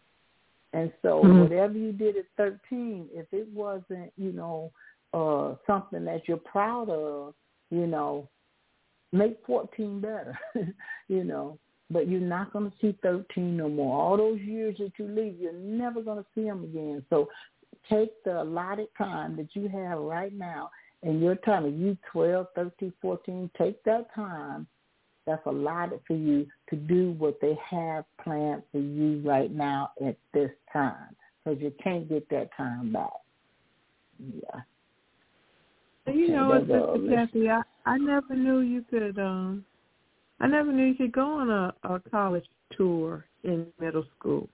[SPEAKER 2] And so
[SPEAKER 4] mm-hmm.
[SPEAKER 2] whatever you did at thirteen, if it wasn't, you know, uh, something that you're proud of, you know, make fourteen better, you know. But you're not going to see thirteen no more. All those years that you leave, you're never going to see them again. So take the allotted time that you have right now and your time. If you twelve, thirteen, fourteen, take that time that's allotted for you to do what they have planned for you right now at this time, because you can't get that time back. Yeah.
[SPEAKER 4] You know what,
[SPEAKER 2] Okay,
[SPEAKER 4] Sister Kathy, I, I never knew you could, um, I never knew you could go on a, a college tour in middle school.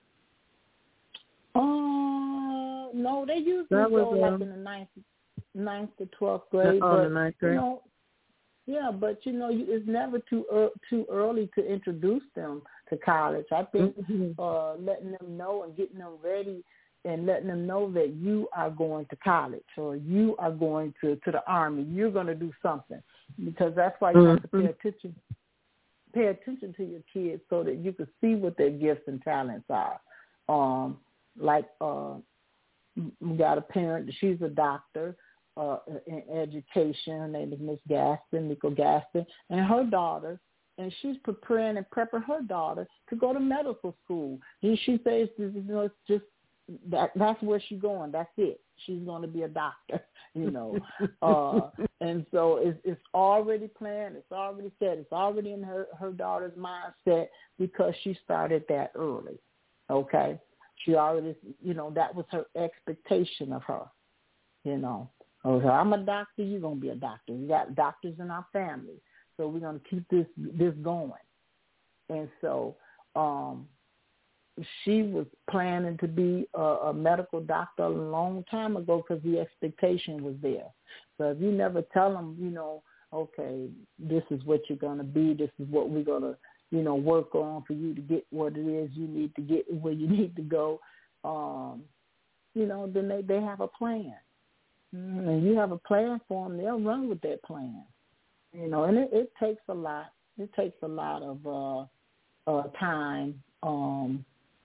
[SPEAKER 2] Uh, no, they usually
[SPEAKER 4] That was,
[SPEAKER 2] go like
[SPEAKER 4] um,
[SPEAKER 2] in the ninth, ninth to twelfth grade.
[SPEAKER 4] Oh,
[SPEAKER 2] but,
[SPEAKER 4] the ninth grade.
[SPEAKER 2] You know, yeah, but, you know, you, it's never too uh, too early to introduce them to college. I think
[SPEAKER 4] mm-hmm.
[SPEAKER 2] uh, letting them know and getting them ready and letting them know that you are going to college or you are going to, to the Army. You're going to do something, because that's why you mm-hmm. have to pay attention, pay attention to your kids so that you can see what their gifts and talents are. Um, like uh, we got a parent, she's a doctor. Uh, in education. Her name is Miss Gaston, Nico Gaston, and her daughter, and she's preparing and prepping her daughter to go to medical school. He, she says, you know, it's just that that's where she's going. That's it. She's going to be a doctor, you know. uh, and so it's, it's already planned. It's already set. It's already in her, her daughter's mindset because she started that early, okay? She already, you know, that was her expectation of her, you know. Okay, I'm a doctor, you're going to be a doctor. We got doctors in our family, so we're going to keep this this going. And so um, she was planning to be a, a medical doctor a long time ago because the expectation was there. So if you never tell them, you know, okay, this is what you're going to be, this is what we're going to, you know, work on for you to get what it is you need to get where you need to go, um, you know, then they, they have a plan. And you have a plan for them, they'll run with that plan, you know. And it, it takes a lot. It takes a lot of uh, uh, time um,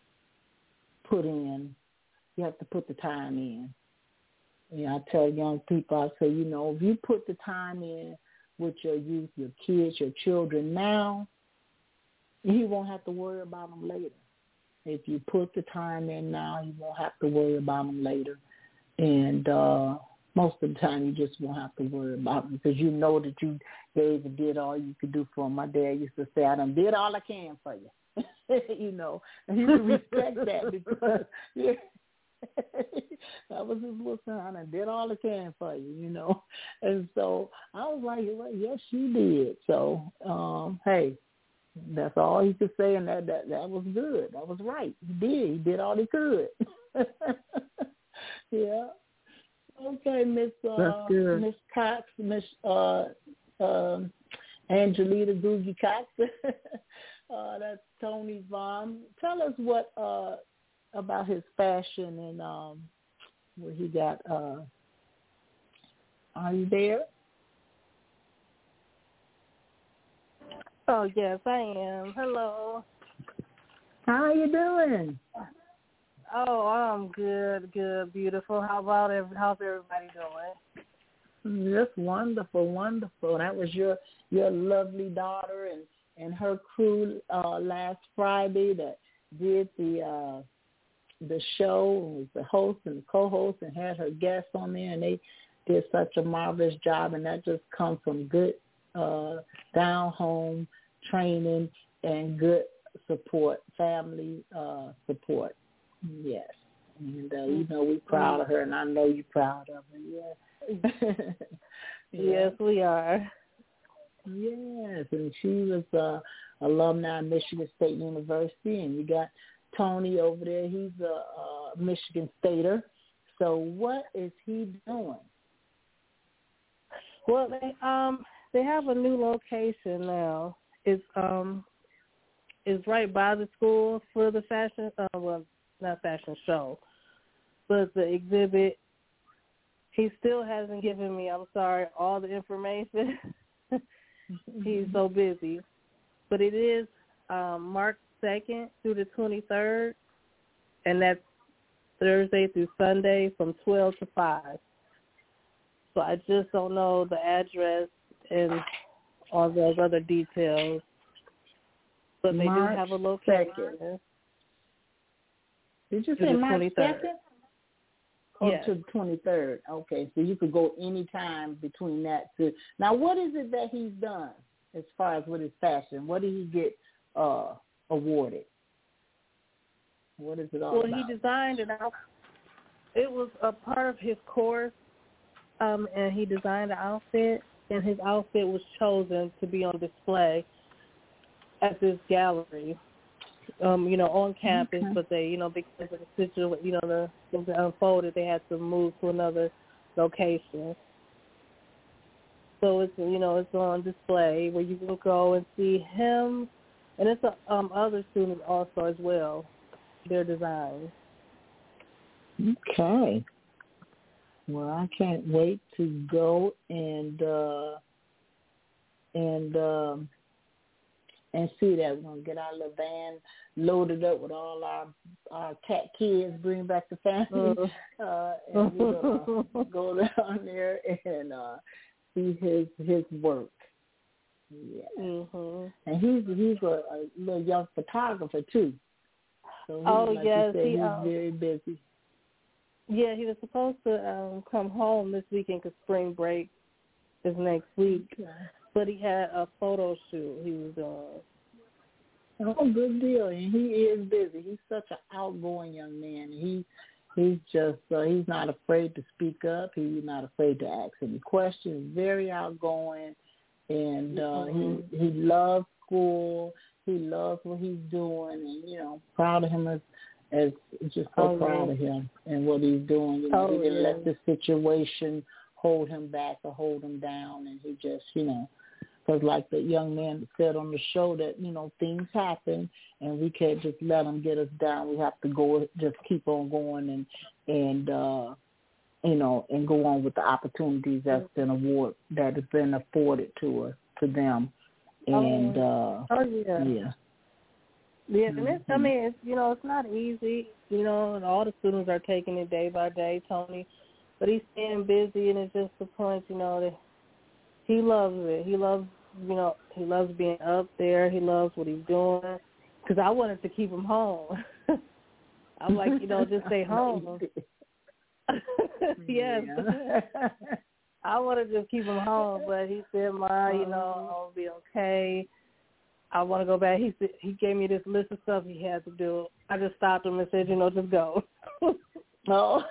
[SPEAKER 2] put in. You have to put the time in. You know, I tell young people, I say, you know, if you put the time in with your youth, your kids, your children now, you won't have to worry about them later. If you put the time in now, you won't have to worry about them later. And uh, most of the time, you just won't have to worry about them because you know that you gave and did all you could do for them. My dad used to say, I done did all I can for you, you know, and you can respect that because, yeah, that was his little son. I done did all I can for you, you know. And so I was like, well, yes, you did. So, um, hey, that's all he could say, and that, that, that was good. That was right. He did. He did all he could. Yeah. Okay, Miss uh, Miss Cox, Miss uh, uh, Angelita Googie Cox. uh, that's Tony's mom. Tell us what uh, about his fashion and um, what he got. Uh, are you there?
[SPEAKER 5] Oh yes, I am. Hello.
[SPEAKER 2] How are you doing?
[SPEAKER 5] Oh, I'm good, good, beautiful. How about every, how's everybody doing?
[SPEAKER 2] Just wonderful, wonderful. That was your your lovely daughter and, and her crew uh, last Friday that did the uh, the show and was the host and the co-host and had her guests on there, and they did such a marvelous job. And that just comes from good uh, down home training and good support, family uh, support. Yes, and uh, you know we're proud of her, and I know you're proud of her. Yeah.
[SPEAKER 5] Yes, we are.
[SPEAKER 2] Yes, and she was uh, alumni of Michigan State University, and you got Tony over there. He's a, a Michigan Stater. So what is he doing?
[SPEAKER 5] Well, they um they have a new location now. It's um it's right by the school for the fashion. Uh, well. Not fashion show, but the exhibit. He still hasn't given me, I'm sorry, all the information. He's so busy. But it is um, March second through the twenty-third, and that's Thursday through Sunday from twelve to five. So I just don't know the address and all those other details. But they
[SPEAKER 2] March
[SPEAKER 5] do have a location.
[SPEAKER 2] second. Did you
[SPEAKER 5] To
[SPEAKER 2] say
[SPEAKER 5] the
[SPEAKER 2] March
[SPEAKER 5] twenty-third.
[SPEAKER 2] second? Oh,
[SPEAKER 5] Yes.
[SPEAKER 2] to the twenty-third. Okay, so you could go any time between that two. Now, what is it that he's done as far as with his fashion? What did he get uh, awarded? What is it all
[SPEAKER 5] Well,
[SPEAKER 2] about?
[SPEAKER 5] he designed an outfit. It was a part of his course, um, and he designed an outfit, and his outfit was chosen to be on display at this gallery, um, you know, on campus.
[SPEAKER 2] Okay.
[SPEAKER 5] But they, you know, because of the situation, you know, the things that unfolded, they had to move to another location. So it's, you know, it's on display where you can go and see him, and it's a, um, other students also as well, their designs.
[SPEAKER 2] Okay. Well, I can't wait to go and uh, and um, and see that. We're gonna get our little van loaded up with all our our cat kids, bring back the family, uh, uh, and we're gonna go down there and uh, see his his work. Yeah.
[SPEAKER 5] Mm-hmm.
[SPEAKER 2] And he's he's a, a little young photographer too. So he,
[SPEAKER 5] Oh,
[SPEAKER 2] like
[SPEAKER 5] yes,
[SPEAKER 2] you said,
[SPEAKER 5] he,
[SPEAKER 2] he's
[SPEAKER 5] um,
[SPEAKER 2] very busy.
[SPEAKER 5] Yeah, he was supposed to um, come home this weekend because spring break is next week.
[SPEAKER 2] Okay.
[SPEAKER 5] But he had a photo shoot he was doing.
[SPEAKER 2] Oh, good deal. And he is busy. He's such an outgoing young man. He he's just uh, he's not afraid to speak up. He's not afraid to ask any questions. Very outgoing, and uh,
[SPEAKER 5] Mm-hmm.
[SPEAKER 2] he he loves school. He loves what he's doing, and you know, proud of him as as just so
[SPEAKER 5] Oh,
[SPEAKER 2] proud
[SPEAKER 5] yeah.
[SPEAKER 2] of him and what he's doing. You know,
[SPEAKER 5] Oh,
[SPEAKER 2] he didn't
[SPEAKER 5] yeah.
[SPEAKER 2] let the situation hold him back or hold him down, and he just, you know. Because like the young man said on the show that, you know, things happen and we can't just let them get us down. We have to go, just keep on going and, and uh, you know, and go on with the opportunities that's been award that has been afforded to us, to them. And,
[SPEAKER 5] oh,
[SPEAKER 2] uh,
[SPEAKER 5] oh yeah.
[SPEAKER 2] yeah.
[SPEAKER 5] Yeah, and it's, I
[SPEAKER 2] Mhm.
[SPEAKER 5] mean, it's, you know, it's not easy, you know, and all the students are taking it day by day, Tony. But he's staying busy, and it's just the point, you know, that he loves it. He loves, you know, he loves being up there. He loves what he's doing. Because I wanted to keep him home. I'm like, you know, just stay home. Yes.
[SPEAKER 2] Yeah.
[SPEAKER 5] I want to just keep him home, but he said, Ma, you know, I'll be okay. I want to go back. He said, he gave me this list of stuff he had to do. I just stopped him and said, you know, just go.
[SPEAKER 2] Oh.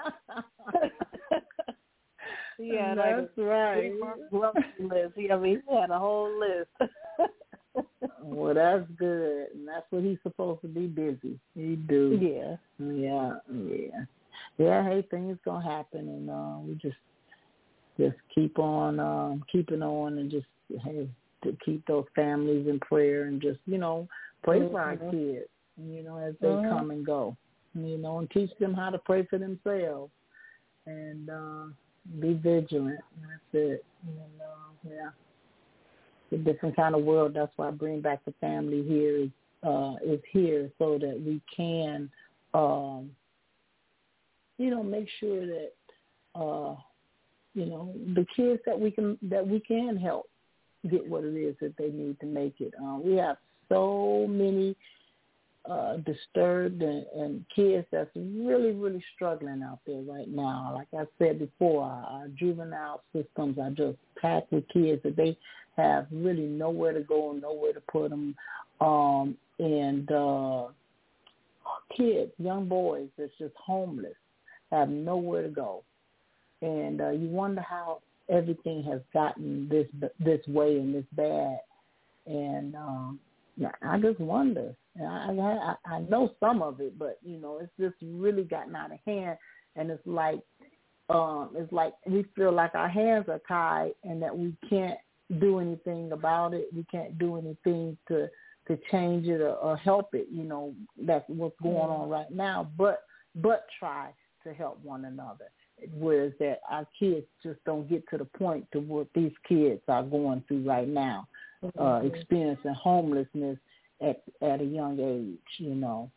[SPEAKER 5] Yeah,
[SPEAKER 2] that's
[SPEAKER 5] like
[SPEAKER 2] right.
[SPEAKER 5] list. He, I mean, he had a whole list.
[SPEAKER 2] Well, that's good, and that's what he's supposed to be, busy. He do.
[SPEAKER 5] Yeah.
[SPEAKER 2] Yeah, yeah. Yeah, hey, things gonna happen, and uh, we just just keep on um, keeping on, and just hey, to keep those families in prayer, and just, you know, pray
[SPEAKER 5] Mm-hmm.
[SPEAKER 2] for our kids, you know, as they
[SPEAKER 5] Mm-hmm.
[SPEAKER 2] come and go, you know, and teach them how to pray for themselves, and uh, be vigilant. That's it. And, uh, yeah. It's a different kind of world. That's why Bring Back the Family here is uh, is here so that we can, um, you know, make sure that uh, you know, the kids that we can that we can help get what it is that they need to make it. Uh, we have so many uh, disturbed and, and kids that's really, really struggling out there right now. Like I said before, our, our juvenile systems are just packed with kids that they have really nowhere to go and nowhere to put them. Um, and uh, kids, young boys that's just homeless, have nowhere to go. And uh, you wonder how everything has gotten this this way and this bad. And um, I just wonder. I, I I know some of it, but you know, it's just really gotten out of hand. And it's like um, it's like we feel like our hands are tied and that we can't do anything about it. We can't do anything to to change it or, or help it. You know, that's what's going on right now. But but try to help one another. Whereas that our kids just don't get to the point to what these kids are going through right now, uh, experiencing homelessness at at a young age, you know.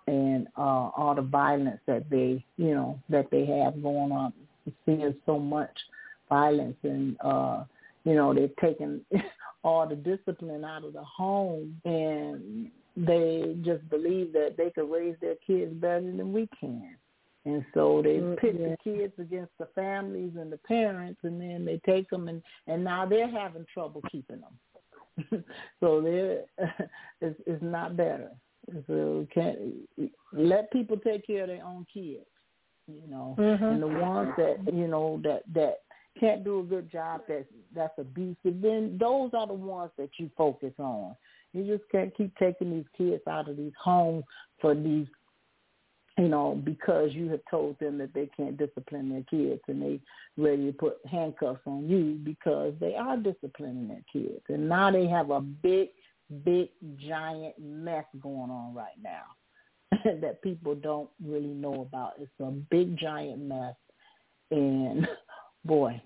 [SPEAKER 2] and uh, all the violence that they, you know, that they have going on. Seeing so much violence, and uh, you know, they've taken all the discipline out of the home, and they just believe that they can raise their kids better than we can. And so they pit the kids against the families and the parents, and then they take them, and, and now they're having trouble keeping them. So they're it's, it's not better. So can't let people take care of their own kids, you know. Mm-hmm. And the ones that you know that that can't do a good job, that's that's abusive, then those are the ones that you focus on. You just can't keep taking these kids out of these homes for these, you know, because you have told them that they can't discipline their kids, and they ready to put handcuffs on you because they are disciplining their kids. And now they have a big, big, giant mess going on right now that people don't really know about. It's a big, giant mess. And, boy,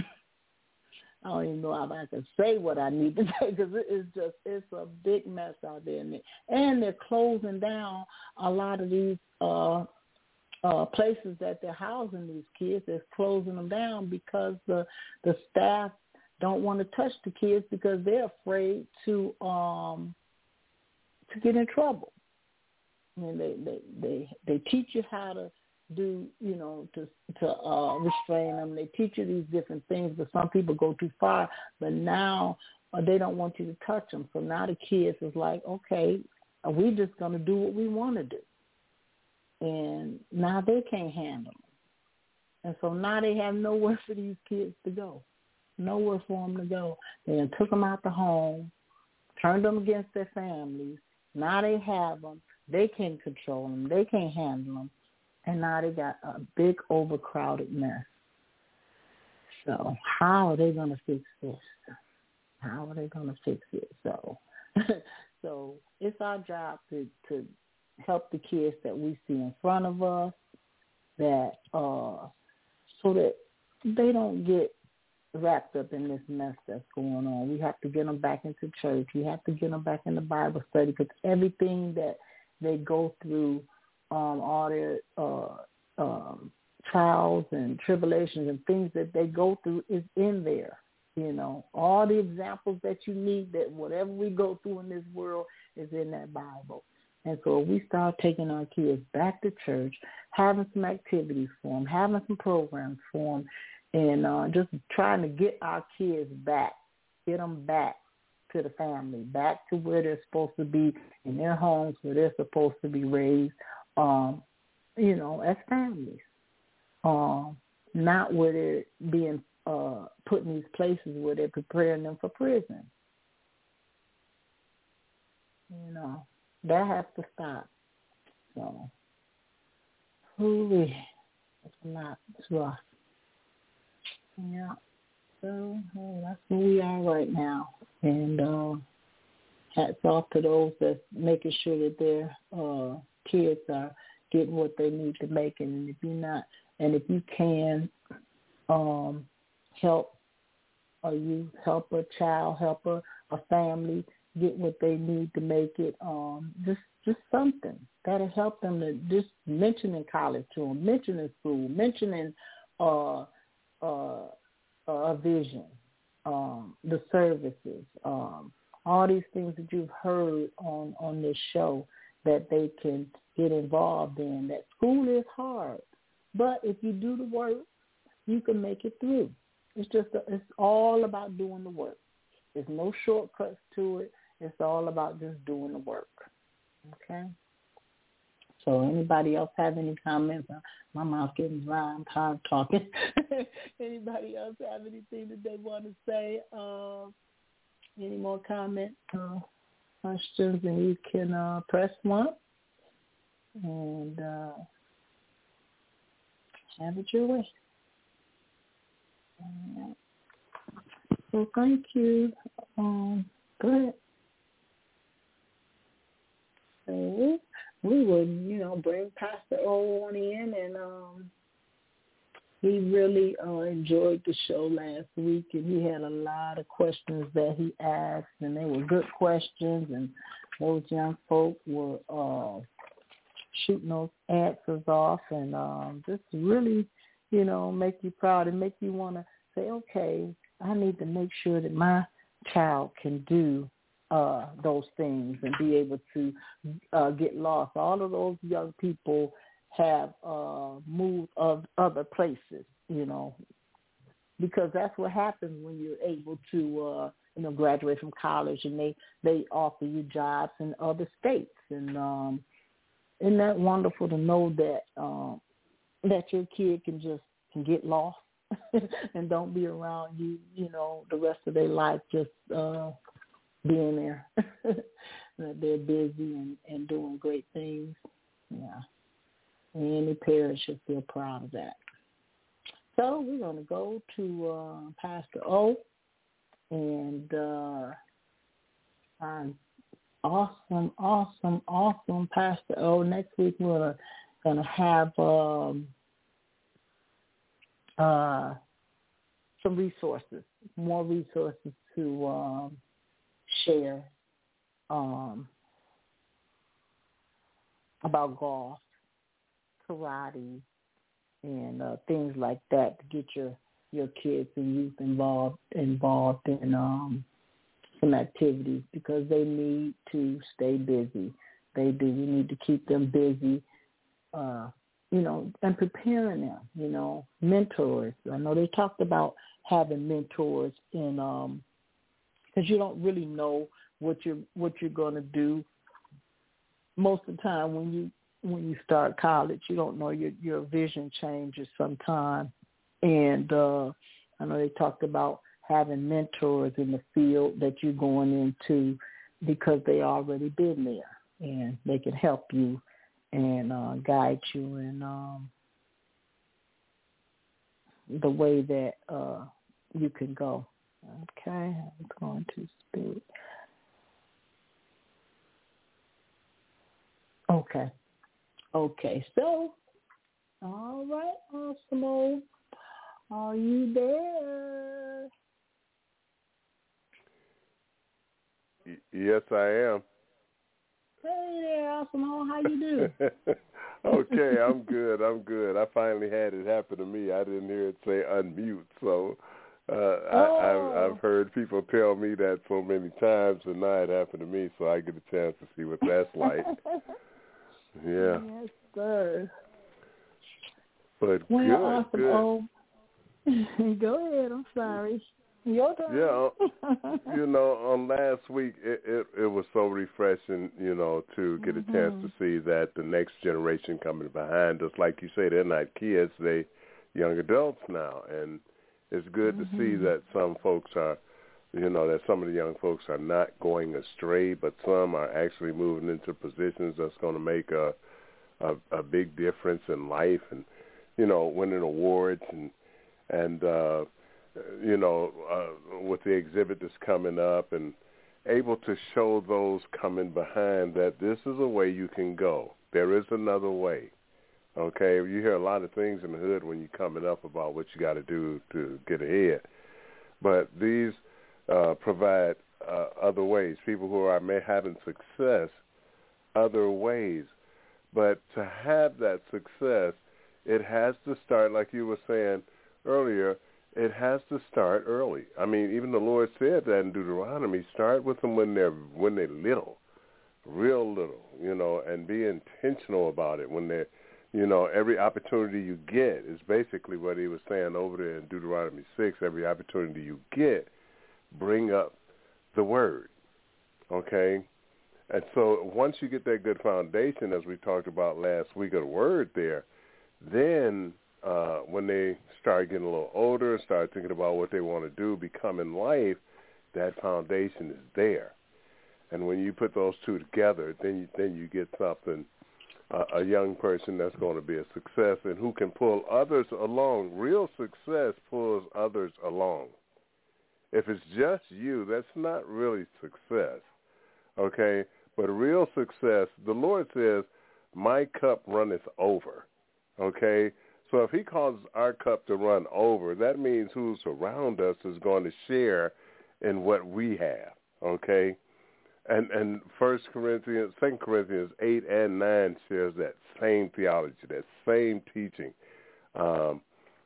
[SPEAKER 2] I don't even know if I can say what I need to say, because it's just, it's a big mess out there. And they're closing down a lot of these uh, uh, places that they're housing these kids. They're closing them down because the the staff don't want to touch the kids because they're afraid to um, to get in trouble. I mean, they, they, they, they teach you how to do, you know, to to uh, restrain them. They teach you these different things, but some people go too far. But now uh, they don't want you to touch them. So now the kids is like, okay, are we just going to do what we want to do? And now they can't handle them. And so now they have nowhere for these kids to go, nowhere for them to go. They done took them out the home, turned them against their families. Now they have them. They can't control them. They can't handle them. And now they got a big overcrowded mess. So how are they going to fix this? How are they going to fix it? So so it's our job to, to help the kids that we see in front of us, that uh, so that they don't get wrapped up in this mess that's going on. We have to get them back into church. We have to get them back into Bible study, because everything that they go through, Um, all their uh, um, trials and tribulations and things that they go through is in there. You know, all the examples that you need, that whatever we go through in this world is in that Bible. And so we start taking our kids back to church, having some activities for them, having some programs for them, and uh, just trying to get our kids back, get them back to the family, back to where they're supposed to be, in their homes where they're supposed to be raised. Um, you know, as families, um, not where they're being uh, put in these places where they're preparing them for prison. You know, that has to stop. So, hooey, it's not rough. Yeah. So hey, that's where we are right now, and uh, hats off to those that's making sure that their uh, kids are getting what they need to make it. And if you're not, and if you can um, help a youth, help a child, help a, a family get what they need to make it, um, just just something that'll help them. To just mentioning college to them, mentioning school, mentioning uh, uh, a vision, um, the services, um, all these things that you've heard on, on this show that they can get involved in. That school is hard, but if you do the work, you can make it through. It's just a, it's all about doing the work. There's no shortcuts to it. It's all about just doing the work. Okay. So anybody else have any comments? My mouth's getting dry. I'm tired of talking. Anybody else have anything that they want to say? Uh, any more comments, uh, questions? And you can uh, press one and uh, have it your way. All right. So thank you. Um, go ahead. So we would, you know, bring Pastor O on in, and um, he really uh, enjoyed the show last week, and he had a lot of questions that he asked, and they were good questions, and those young folk were uh, shooting those answers off and um, just really, you know, make you proud and make you want to say, okay, I need to make sure that my child can do uh, those things and be able to uh, get lost. All of those young people have uh, moved of other places, you know, because that's what happens when you're able to, uh, you know, graduate from college and they, they offer you jobs in other states. And um, isn't that wonderful to know that um, that your kid can just can get lost and don't be around you, you know, the rest of their life just uh, being there. That they're busy and, and doing great things. Yeah. And any parent should feel proud of that. So we're going to go to uh, Pastor O. And uh, um, awesome, awesome, awesome, Pastor O. Next week we're going to have um, uh, some resources, more resources to um, share um, about golf, karate, and uh, things like that to get your, your kids and youth involved involved in um, some activities because they need to stay busy. They do. We need to keep them busy, uh, you know, and preparing them, you know, mentors. I know they talked about having mentors in um, because you don't really know what you're what you're going to do. Most of the time when you when you start college, you don't know your your vision changes sometime. And uh, I know they talked about having mentors in the field that you're going into because they already been there and they can help you and uh, guide you in um, the way that uh, you can go. Okay, I'm going to speak. Okay. Okay, so, all right, Osmo, are you there?
[SPEAKER 6] Yes, I am.
[SPEAKER 2] Hey there, Osmo, how you doing?
[SPEAKER 6] Okay, I'm good, I'm good. I finally had it happen to me. I didn't hear it say unmute, so uh,
[SPEAKER 2] oh.
[SPEAKER 6] I, I've, I've heard people tell me that so many times, and now it happened to me, so I get a chance to see what that's like. Yeah.
[SPEAKER 2] Yes, sir.
[SPEAKER 6] But
[SPEAKER 2] well,
[SPEAKER 6] good,
[SPEAKER 2] awesome.
[SPEAKER 6] good.
[SPEAKER 2] Oh, go ahead. I'm sorry. Your turn.
[SPEAKER 6] Yeah, you know, on last week, it, it, it was so refreshing, you know, to get a
[SPEAKER 2] mm-hmm.
[SPEAKER 6] chance to see that the next generation coming behind us, like you say, they're not kids, they young adults now. And it's good
[SPEAKER 2] mm-hmm.
[SPEAKER 6] to see that some folks are, you know, that some of the young folks are not going astray, but some are actually moving into positions that's going to make a, a a big difference in life, and you know, winning awards and and uh, you know, uh, with the exhibit that's coming up, and able to show those coming behind that this is a way you can go. There is another way. Okay, you hear a lot of things in the hood when you're coming up about what you got to do to get ahead, but these Uh, provide uh, other ways. People who are may having success, other ways. But to have that success, it has to start, like you were saying earlier, it has to start early. I mean, even the Lord said that in Deuteronomy, start with them when they're when they're little, real little, you know, and be intentional about it when they're, you know, every opportunity you get is basically what he was saying over there in Deuteronomy six, every opportunity you get, bring up the word, okay? And so once you get that good foundation, as we talked about last week, of the word there, then uh, when they start getting a little older, start thinking about what they want to do, become in life, that foundation is there. And when you put those two together, then you, then you get something, uh, a young person that's going to be a success and who can pull others along. Real success pulls others along. If it's just you, that's not really success, okay? But real success, the Lord says, my cup runneth over, okay? So if he causes our cup to run over, that means who's around us is going to share in what we have, okay? And and First Corinthians, Second Corinthians eight and nine shares that same theology, that same teaching. Um,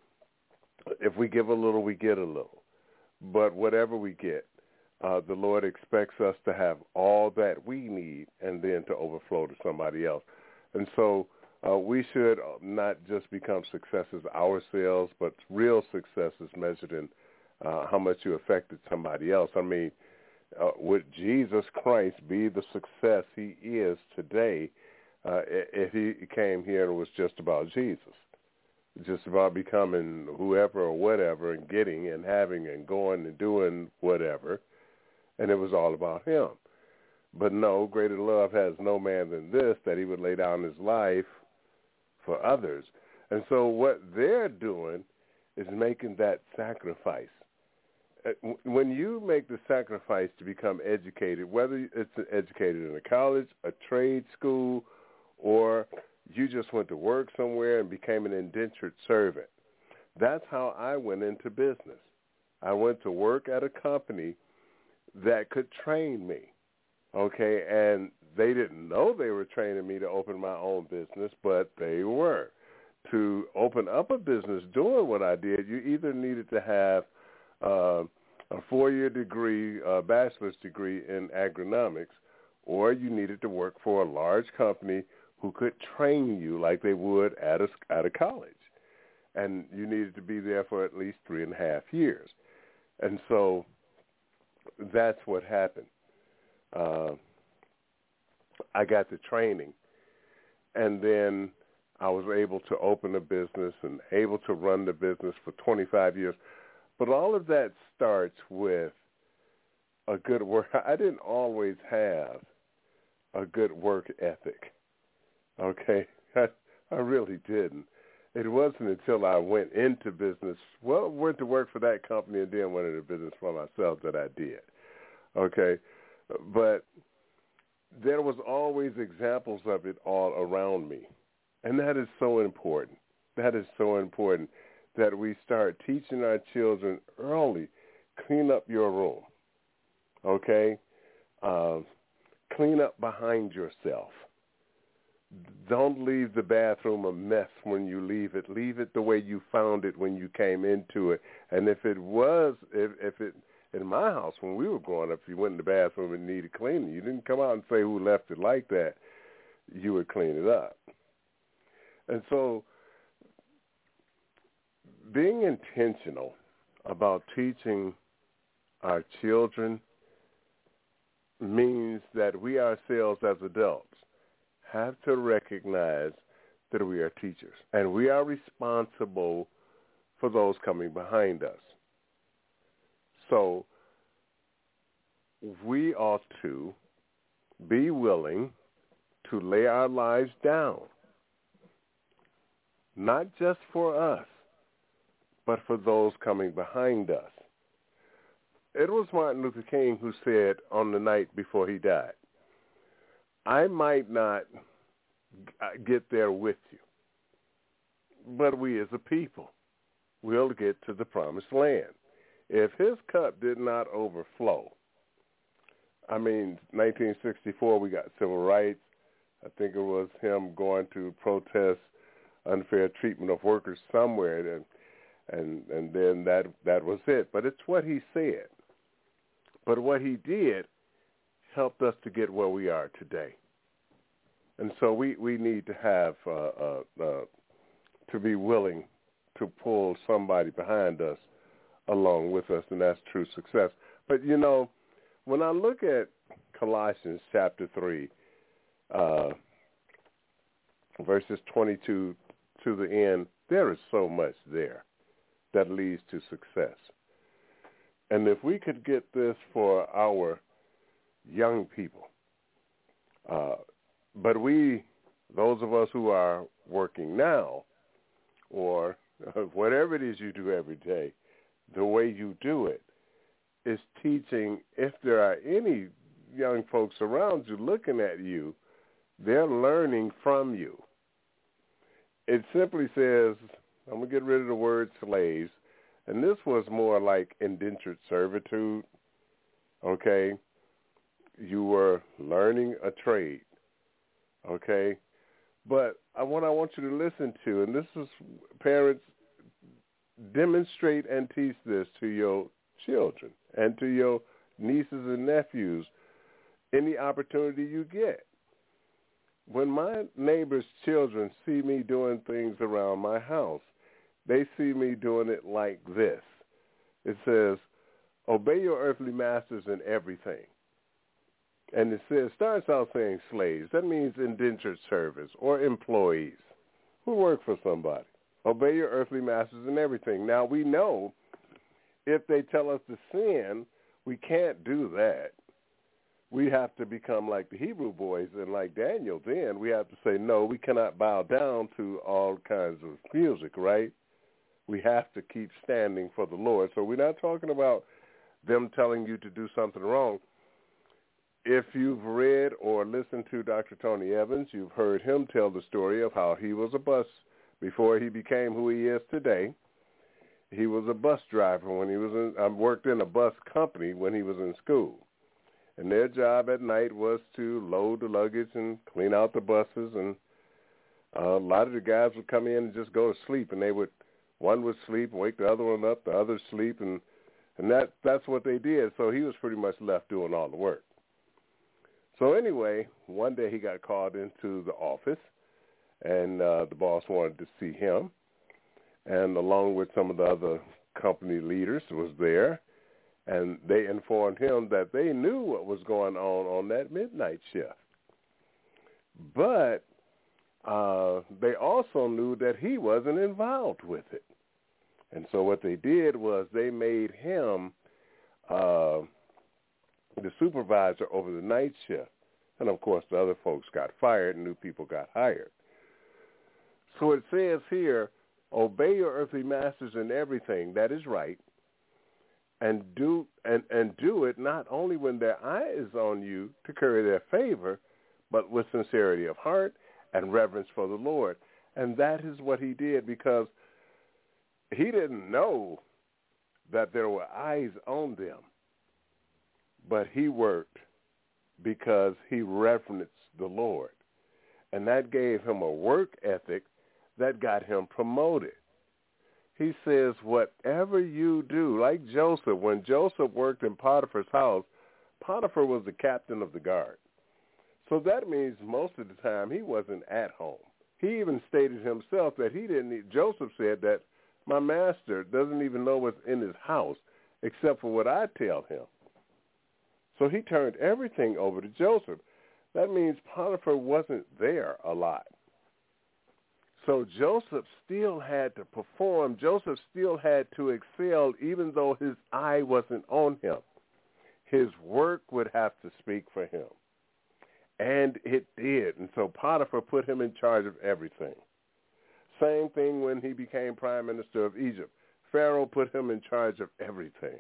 [SPEAKER 6] if we give a little, we get a little. But whatever we get, uh, the Lord expects us to have all that we need and then to overflow to somebody else. And so uh, we should not just become successes ourselves, but real successes measured in uh, how much you affected somebody else. I mean, uh, would Jesus Christ be the success he is today uh, if he came here and it was just about Jesus? Just about becoming whoever or whatever and getting and having and going and doing whatever, and it was all about him. But no, greater love has no man than this, that he would lay down his life for others. And so what they're doing is making that sacrifice. When you make the sacrifice to become educated, whether it's educated in a college, a trade school, or you just went to work somewhere and became an indentured servant. That's how I went into business. I went to work at a company that could train me, okay? And they didn't know they were training me to open my own business, but they were. To open up a business doing what I did, you either needed to have uh, a four-year degree, a bachelor's degree in agronomics, or you needed to work for a large company who could train you like they would at a, at a college. And you needed to be there for at least three and a half years. And so that's what happened. Uh, I got the training, and then I was able to open a business and able to run the business for twenty-five years. But all of that starts with a good work. I didn't always have a good work ethic. Okay, I, I really didn't. It wasn't until I went into business, well, went to work for that company and then went into business for myself that I did. Okay, but there was always examples of it all around me, and that is so important. That is so important that we start teaching our children early, clean up your room, okay? Uh, clean up behind yourself. Don't leave the bathroom a mess when you leave it. Leave it the way you found it when you came into it. And if it was, if, if it, in my house when we were growing up, if you went in the bathroom and needed cleaning, you didn't come out and say who left it like that. You would clean it up. And so being intentional about teaching our children means that we ourselves as adults have to recognize that we are teachers, and we are responsible for those coming behind us. So we ought to be willing to lay our lives down, not just for us, but for those coming behind us. It was Martin Luther King who said on the night before he died, I might not get there with you, but we as a people will get to the promised land. If his cup did not overflow, I mean, nineteen sixty-four, we got civil rights. I think it was him going to protest unfair treatment of workers somewhere, and and and then that that was it. But it's what he said. But what he did helped us to get where we are today. And so we, we need to have, uh, uh, uh, to be willing to pull somebody behind us along with us, and that's true success. But, you know, when I look at Colossians chapter three, uh, verses twenty-two to the end, there is so much there that leads to success. And if we could get this for our young people, uh, but we, those of us who are working now, or whatever it is you do every day, the way you do it is teaching. If there are any young folks around you looking at you, they're learning from you. It simply says, I'm going to get rid of the word slaves, and this was more like indentured servitude, okay? you were learning a trade, okay? But I, what I want you to listen to, and this is, parents, demonstrate and teach this to your children and to your nieces and nephews any opportunity you get. When my neighbor's children see me doing things around my house, they see me doing it like this. It says, obey your earthly masters in everything. And it says, starts out saying slaves. That means indentured service or employees who work for somebody. Obey your earthly masters in everything. Now, we know if they tell us to sin, we can't do that. We have to become like the Hebrew boys and like Daniel. Then we have to say, no, we cannot bow down to all kinds of music, right? We have to keep standing for the Lord. So we're not talking about them telling you to do something wrong. If you've read or listened to Doctor Tony Evans, you've heard him tell the story of how he was a bus before he became who he is today. He was a bus driver when he was in, I worked in a bus company when he was in school. And their job at night was to load the luggage and clean out the buses. And uh, a lot of the guys would come in and just go to sleep, and they would, one would sleep and wake the other one up, the other sleep, and and that that's what they did. So he was pretty much left doing all the work. So anyway, one day he got called into the office, and uh, the boss wanted to see him, and along with some of the other company leaders was there, and they informed him that they knew what was going on on that midnight shift. But uh, they also knew that he wasn't involved with it. And so what they did was they made him uh, the supervisor over the night shift. And, of course, the other folks got fired and new people got hired. So it says here, obey your earthly masters in everything. That is right. And do and, and do it not only when their eye is on you to curry their favor, but with sincerity of heart and reverence for the Lord. And that is what he did, because he didn't know that there were eyes on them, but he worked because he reverenced the Lord. And that gave him a work ethic that got him promoted. He says, whatever you do, like Joseph, when Joseph worked in Potiphar's house, Potiphar was the captain of the guard. So that means most of the time he wasn't at home. He even stated himself that he didn't need, Joseph said that my master doesn't even know what's in his house except for what I tell him. So he turned everything over to Joseph. That means Potiphar wasn't there a lot. So Joseph still had to perform. Joseph still had to excel even though his eye wasn't on him. His work would have to speak for him. And it did. And so Potiphar put him in charge of everything. Same thing when he became prime minister of Egypt. Pharaoh put him in charge of everything.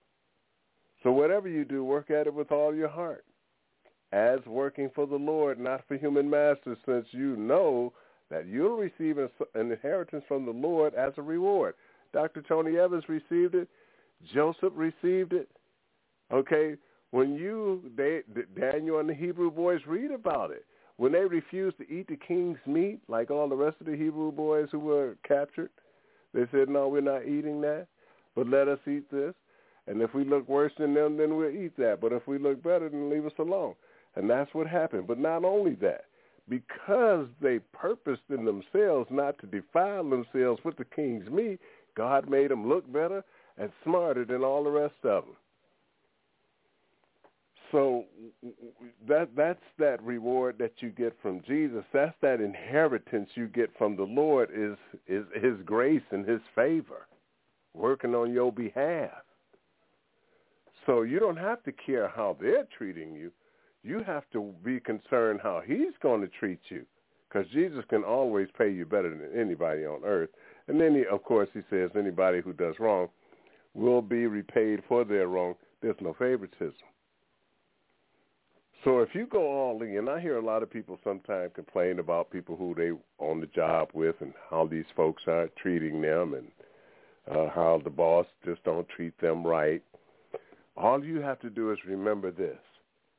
[SPEAKER 6] So whatever you do, work at it with all your heart, as working for the Lord, not for human masters, since you know that you'll receive an inheritance from the Lord as a reward. Doctor Tony Evans received it. Joseph received it. Okay, when you, they, Daniel and the Hebrew boys read about it. When they refused to eat the king's meat, like all the rest of the Hebrew boys who were captured, they said, no, we're not eating that, but let us eat this. And if we look worse than them, then we'll eat that. But if we look better, then leave us alone. And that's what happened. But not only that, because they purposed in themselves not to defile themselves with the king's meat, God made them look better and smarter than all the rest of them. So that that's that reward that you get from Jesus. That's that inheritance you get from the Lord is, is his grace and his favor working on your behalf. So you don't have to care how they're treating you. You have to be concerned how he's going to treat you, because Jesus can always pay you better than anybody on earth. And then, he, of course, he says anybody who does wrong will be repaid for their wrong. There's no favoritism. So if you go all in, I hear a lot of people sometimes complain about people who they on the job with and how these folks are treating them and uh, how the boss just don't treat them right. All you have to do is remember this.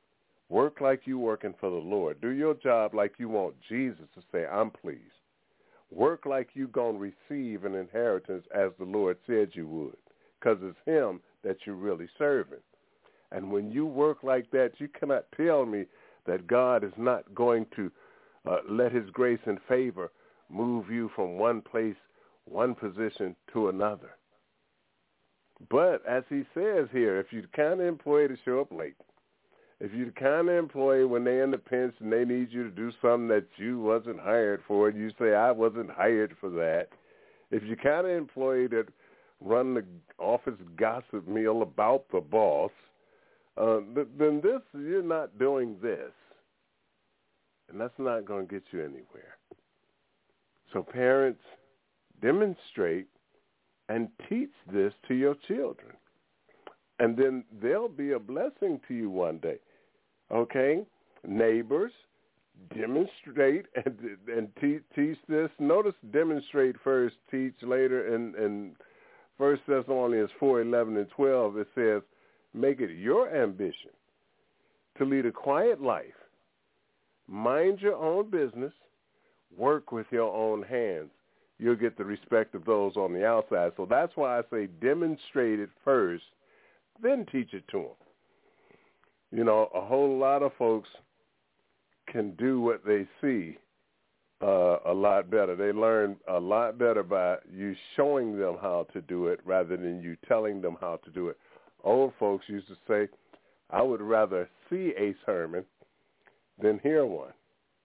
[SPEAKER 6] Work like you working for the Lord. Do your job like you want Jesus to say, I'm pleased. Work like you going to receive an inheritance as the Lord said you would, because it's him that you're really serving. And when you work like that, you cannot tell me that God is not going to uh, let his grace and favor move you from one place, one position to another. But as he says here, if you're the kind of employee to show up late, if you're the kind of employee when they're in the pinch and they need you to do something that you wasn't hired for, and you say, I wasn't hired for that. If you're the kind of employee that run the office gossip mill about the boss, uh, then this, you're not doing this. And that's not going to get you anywhere. So parents, demonstrate and teach this to your children. And then they'll be a blessing to you one day. Okay? Neighbors, demonstrate and, and te- teach this. Notice demonstrate first, teach later. In, in First Thessalonians four, eleven and twelve, it says, make it your ambition to lead a quiet life, mind your own business, work with your own hands. You'll get the respect of those on the outside. So that's why I say demonstrate it first, then teach it to them. You know, a whole lot of folks can do what they see uh, a lot better. They learn a lot better by you showing them how to do it rather than you telling them how to do it. Old folks used to say, I would rather see a sermon than hear one.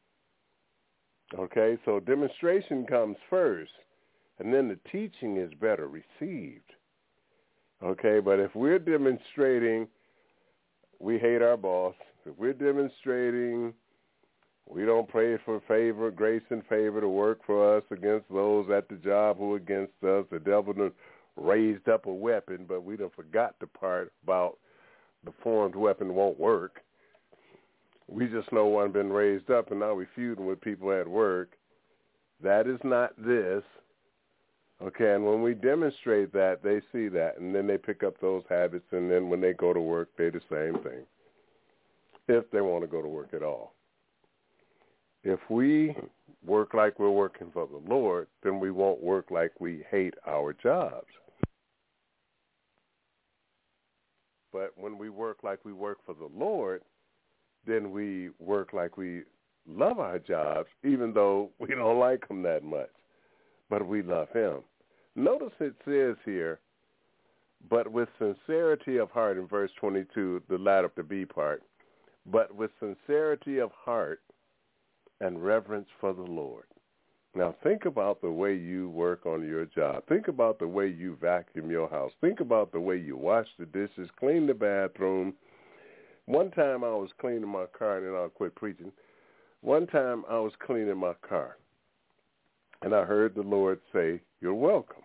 [SPEAKER 6] Okay, so demonstration comes first, and then the teaching is better received. Okay, but if we're demonstrating we hate our boss, if we're demonstrating we don't pray for favor, grace and favor to work for us against those at the job who are against us, the devil done raised up a weapon, but we done forgot the part about the formed weapon won't work. We just know one been raised up, and now we're feuding with people at work. That is not this. Okay, and when we demonstrate that, they see that, and then they pick up those habits, and then when they go to work, they're the same thing, if they want to go to work at all. If we work like we're working for the Lord, then we won't work like we hate our jobs. But when we work like we work for the Lord, then we work like we love our jobs, even though we don't like them that much. But we love him. Notice it says here, but with sincerity of heart in verse twenty-two, the latter, the B part, but with sincerity of heart and reverence for the Lord. Now think about the way you work on your job. Think about the way you vacuum your house. Think about the way you wash the dishes, clean the bathroom. One time I was cleaning my car, and then I'll quit preaching. One time I was cleaning my car, and I heard the Lord say, you're welcome.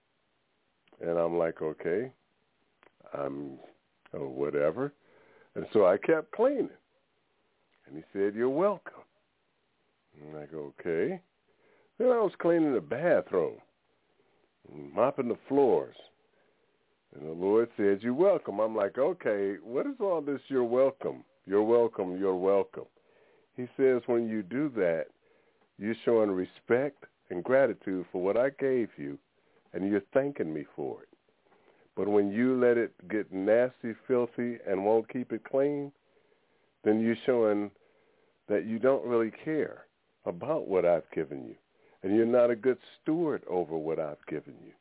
[SPEAKER 6] And I'm like, okay, I'm oh, whatever. And so I kept cleaning. And he said, you're welcome. And I go, okay. Then I was cleaning the bathroom, mopping the floors. And the Lord said, you're welcome. I'm like, okay, what is all this you're welcome? You're welcome, you're welcome. He says when you do that, you're showing respect and gratitude for what I gave you, and you're thanking me for it. But when you let it get nasty, filthy, and won't keep it clean, then you're showing that you don't really care about what I've given you, and you're not a good steward over what I've given you.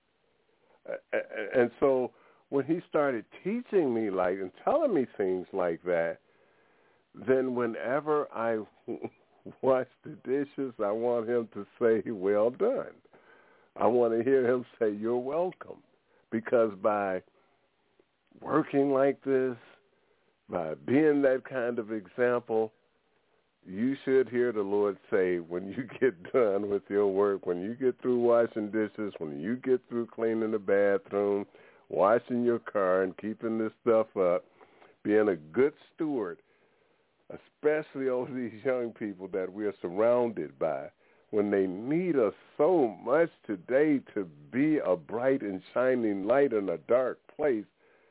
[SPEAKER 6] And so when he started teaching me like and telling me things like that, then whenever I wash the dishes, I want him to say, well done. I want to hear him say, you're welcome. Because by working like this, by being that kind of example, you should hear the Lord say, when you get done with your work, when you get through washing dishes, when you get through cleaning the bathroom, washing your car and keeping this stuff up, being a good steward, especially over these young people that we're surrounded by, when they need us so much today to be a bright and shining light in a dark place,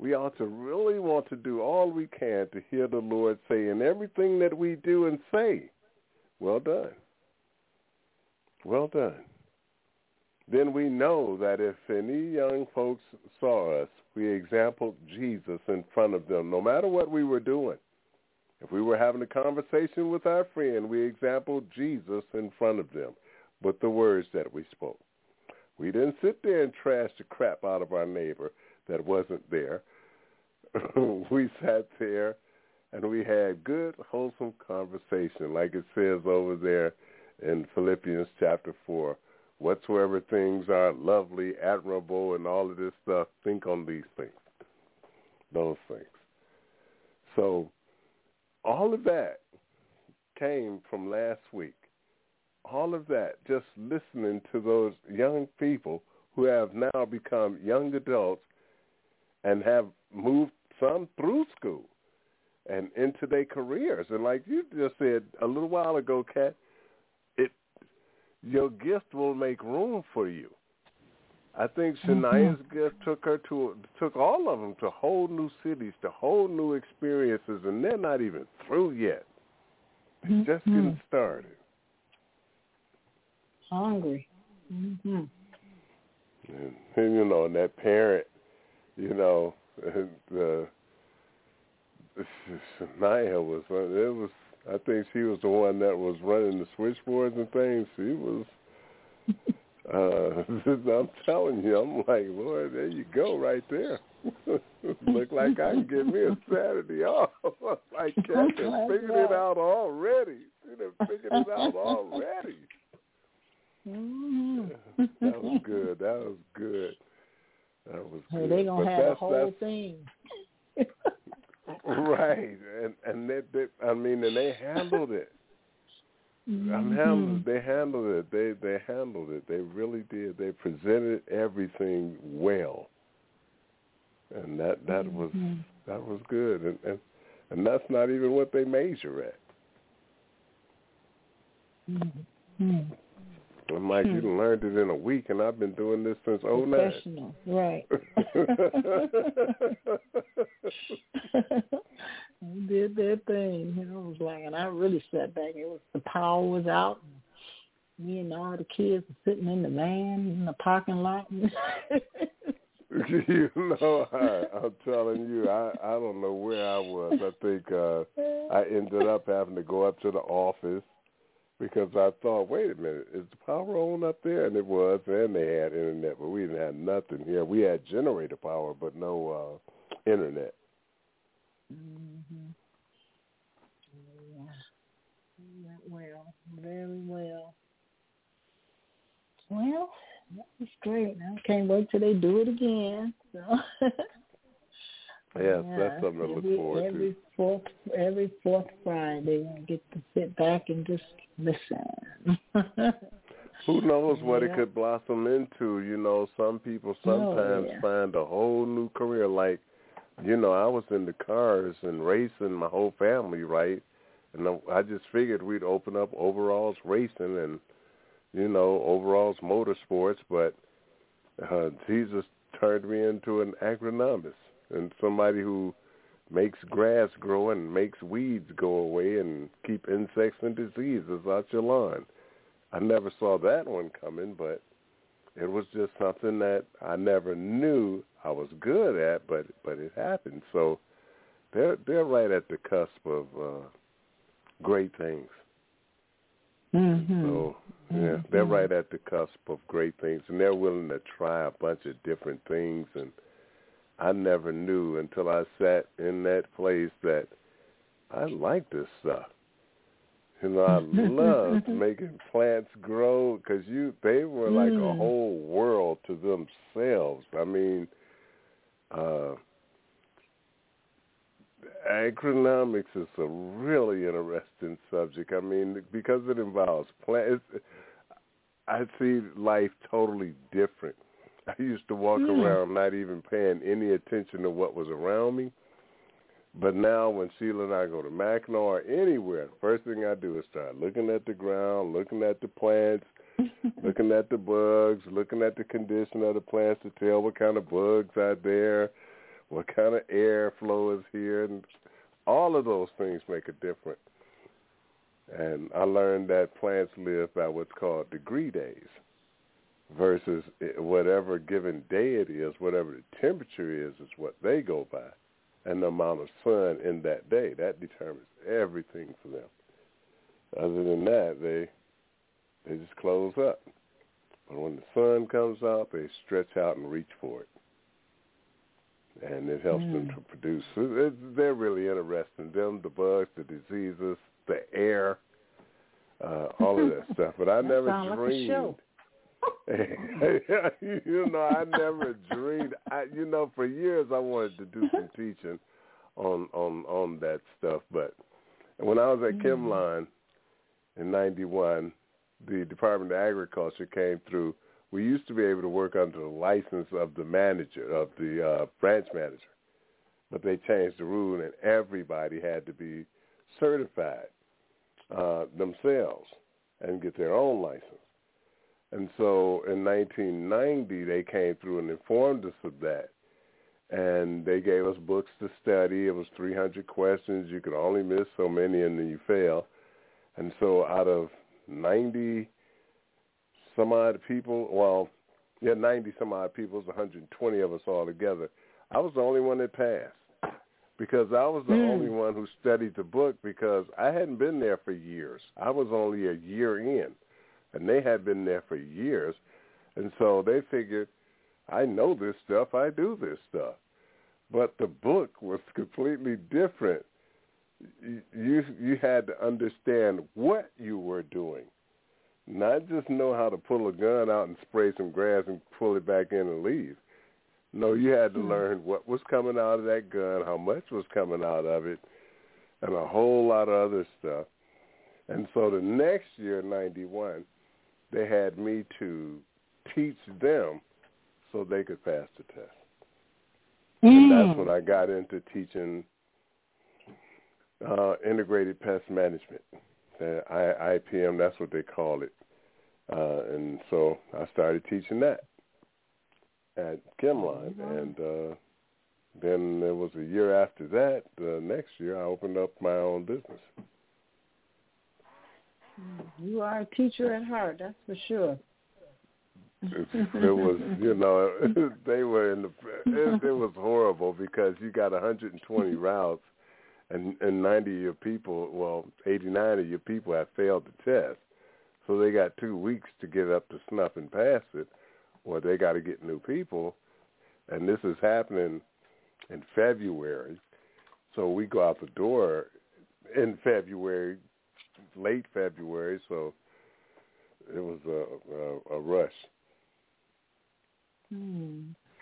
[SPEAKER 6] we ought to really want to do all we can to hear the Lord say in everything that we do and say, well done. Well done. Then we know that if any young folks saw us, we exampled Jesus in front of them, no matter what we were doing. If we were having a conversation with our friend, we exampled Jesus in front of them with the words that we spoke. We didn't sit there and trash the crap out of our neighbor that wasn't there. We sat there and we had good, wholesome conversation, like it says over there in Philippians chapter four. Whatsoever things are lovely, admirable, and all of this stuff, think on these things, those things. So all of that came from last week. All of that, just listening to those young people who have now become young adults and have moved some through school and into their careers. And like you just said a little while ago, Kat, it your gift will make room for you. I think Shania's mm-hmm. gift took her to took all of them to whole new cities, to whole new experiences, and they're not even through yet. They're mm-hmm. just getting started.
[SPEAKER 2] Hungry. Mm-hmm.
[SPEAKER 6] And, and, you know, and that parent, you know, the Shania was, it was, I think she was the one that was running the switchboards and things. She was, uh, I'm telling you, I'm like, Lord, there you go right there. Look like I can get me a Saturday off. Like, Kat has figured it out already. She done figured it out already.
[SPEAKER 2] Mm-hmm.
[SPEAKER 6] That was good. That was good. That was good.
[SPEAKER 2] Hey, they're going to have the whole thing.
[SPEAKER 6] Right. And and they, they, I mean, and they handled it. Mm-hmm. I'm handled, they handled it. They they handled it. They really did. They presented everything well. And that, that mm-hmm. was that was good. And, and and that's not even what they measure at.
[SPEAKER 2] Mm-hmm.
[SPEAKER 6] I'm like, hmm. you learned it in a week, and I've been doing this since oh nine.
[SPEAKER 2] Professional, right. They did their thing. You know, it was like, and I really sat back. It was the power was out. And me and all the kids were sitting in the van in the parking lot.
[SPEAKER 6] You know, I, I'm telling you, I, I don't know where I was. I think uh, I ended up having to go up to the office. Because I thought, wait a minute, is the power on up there? And it was, and they had internet, but we didn't have nothing here. We had generator power, but no uh, internet.
[SPEAKER 2] Mm-hmm. Yeah. Went well, very well. Well, that was great. I can't wait till they do it again. So.
[SPEAKER 6] Yes,
[SPEAKER 2] yeah,
[SPEAKER 6] that's something to
[SPEAKER 2] every,
[SPEAKER 6] look forward
[SPEAKER 2] every
[SPEAKER 6] to.
[SPEAKER 2] Fourth, every fourth Friday, I get to sit back and just listen.
[SPEAKER 6] Who knows
[SPEAKER 2] yeah.
[SPEAKER 6] what it could blossom into? You know, some people sometimes
[SPEAKER 2] oh, yeah.
[SPEAKER 6] find a whole new career. Like, you know, I was in the cars and racing my whole family, right? And I just figured we'd open up overalls racing and, you know, overalls motorsports, but uh, Jesus turned me into an agronomist and somebody who makes grass grow and makes weeds go away and keep insects and diseases out your lawn. I never saw that one coming, but it was just something that I never knew I was good at, but but it happened. So they're they're right at the cusp of uh, great things.
[SPEAKER 2] Mm-hmm.
[SPEAKER 6] So yeah,
[SPEAKER 2] mm-hmm.
[SPEAKER 6] they're right at the cusp of great things, and they're willing to try a bunch of different things. And I never knew until I sat in that place that I like this stuff. You know, I loved making plants grow because you they were like mm. a whole world to themselves. I mean, uh, agronomics is a really interesting subject. I mean, because it involves plants, I see life totally different. I used to walk mm. around not even paying any attention to what was around me. But now when Sheila and I go to Mackinac or anywhere, the first thing I do is start looking at the ground, looking at the plants, looking at the bugs, looking at the condition of the plants to tell what kind of bugs are there, what kind of air flow is here, and all of those things make a difference. And I learned that plants live by what's called degree days versus whatever given day it is, whatever the temperature is, is what they go by. And the amount of sun in that day, that determines everything for them. Other than that, they they just close up. But when the sun comes out, they stretch out and reach for it. And it helps mm. them to produce. It, they're really interesting. Them, the bugs, the diseases, the air, uh, all of that stuff. But I
[SPEAKER 2] that
[SPEAKER 6] never dreamed. You know, I never dreamed. I, you know, for years I wanted to do some teaching on on on that stuff. But when I was at mm. Chemline in ninety-one, the Department of Agriculture came through. We used to be able to work under the license of the manager, of the uh, branch manager. But they changed the rule, and everybody had to be certified uh, themselves and get their own license. And so in nineteen ninety, they came through and informed us of that. And they gave us books to study. It was three hundred questions. You could only miss so many, and then you fail. And so out of ninety some odd people, well, yeah, ninety some odd people, it was one hundred twenty of us all together. I was the only one that passed because I was the mm. only one who studied the book because I hadn't been there for years. I was only a year in, and they had been there for years. And so they figured, I know this stuff, I do this stuff. But the book was completely different. You, you had to understand what you were doing. Not just know how to pull a gun out and spray some grass and pull it back in and leave. No, you had to mm-hmm. learn what was coming out of that gun, how much was coming out of it, and a whole lot of other stuff. And so the next year, ninety-one, they had me to teach them so they could pass the test. Mm. And that's when I got into teaching uh, integrated pest management. Uh, I, I P M, that's what they call it. Uh, and so I started teaching that at Chemline. Mm-hmm. And uh, then it was a year after that, the next year, I opened up my own business.
[SPEAKER 2] You are a teacher at heart, that's for sure.
[SPEAKER 6] It, it was, you know, they were in the, it, it was horrible because you got one hundred twenty routes. And, and ninety of your people, well, eighty-nine of your people have failed the test. So they got two weeks to get up to snuff and pass it, or they got to get new people. And this is happening in February. So we go out the door in February, late February, so it was a, a, a rush.
[SPEAKER 2] Hmm.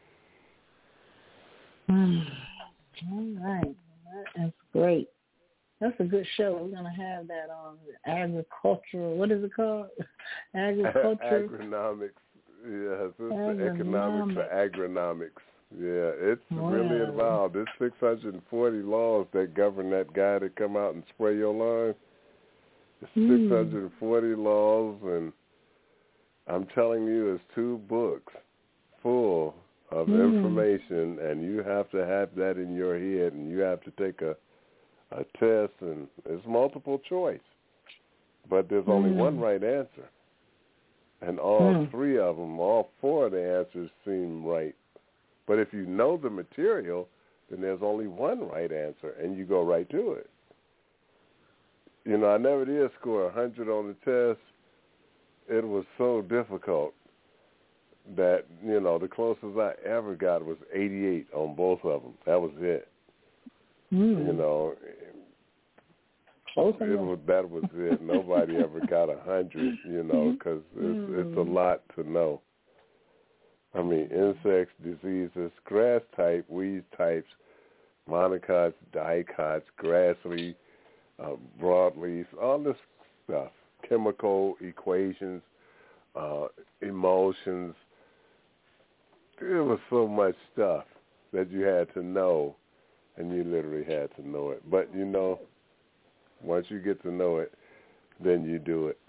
[SPEAKER 2] Hmm. All right. That's great. That's a good show. We're going to have that on agricultural, what is it called? Agriculture.
[SPEAKER 6] Agronomics. Yes, it's the economics for agronomics. Yeah, it's wow. really involved. There's six hundred forty laws that govern that guy to come out and spray your lawn. It's mm. six hundred forty laws, and I'm telling you, it's two books full of mm. information, and you have to have that in your head, and you have to take a, a test, and it's multiple choice. But there's only mm. one right answer. And all mm. three of them, all four of the answers seem right. But if you know the material, then there's only one right answer, and you go right to it. You know, I never did score one hundred on the test. It was so difficult that, you know, the closest I ever got was eighty-eight on both of them. That was it. Mm. You know,
[SPEAKER 2] Close
[SPEAKER 6] it was, that was it. Nobody ever got one hundred, you know, because it's, mm. it's a lot to know. I mean, insects, diseases, grass type, weed types, monocots, dicots, grass leaf, uh, broadleaf, all this stuff, chemical equations, uh, emotions. There was so much stuff that you had to know, and you literally had to know it. But, you know, once you get to know it, then you do it.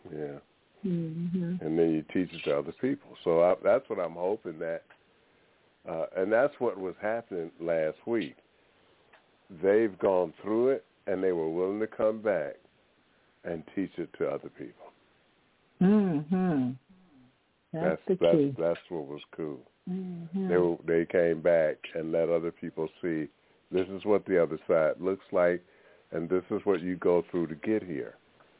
[SPEAKER 6] Yeah. Mm-hmm. And then you teach it to other people. So I, that's what I'm hoping, that Uh, and that's what was happening last week. They've gone through it, and they were willing to come back and teach it to other people.
[SPEAKER 2] Mm-hmm. That's,
[SPEAKER 6] that's
[SPEAKER 2] the
[SPEAKER 6] that's,
[SPEAKER 2] key.
[SPEAKER 6] That's what was cool.
[SPEAKER 2] Mm-hmm.
[SPEAKER 6] They were, they came back and let other people see this is what the other side looks like, and this is what you go through to get here.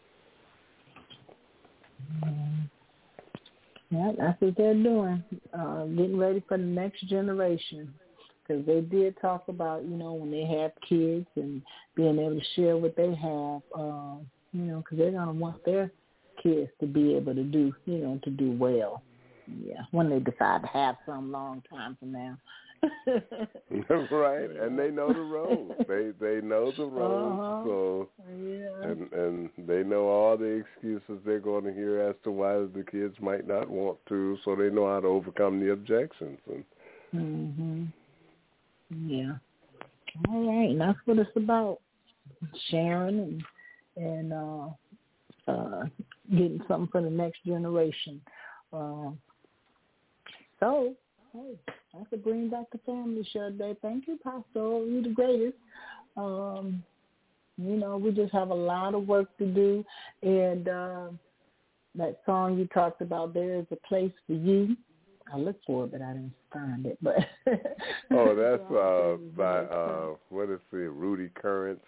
[SPEAKER 2] Mm-hmm. Yeah, that's what they're doing, uh, getting ready for the next generation. Because they did talk about, you know, when they have kids and being able to share what they have, uh, you know, because they're going to want their kids to be able to do, you know, to do well. Yeah, when they decide to have some long time from now.
[SPEAKER 6] Right, and they know the road. They they know the road,
[SPEAKER 2] uh-huh.
[SPEAKER 6] so
[SPEAKER 2] yeah. and
[SPEAKER 6] and they know all the excuses they're going to hear as to why the kids might not want to, so they know how to overcome the objections. And
[SPEAKER 2] mhm, yeah. All right, and that's what it's about: sharing and and uh, uh, getting something for the next generation. Uh, so. Hey, I could bring back the family show today. Thank you, Pastor. You're the greatest. Um, you know, we just have a lot of work to do. And uh, that song you talked about, There Is a Place for You. I looked for it, but I didn't find it. But
[SPEAKER 6] oh, that's uh, by, uh, what is it, Rudy Currents?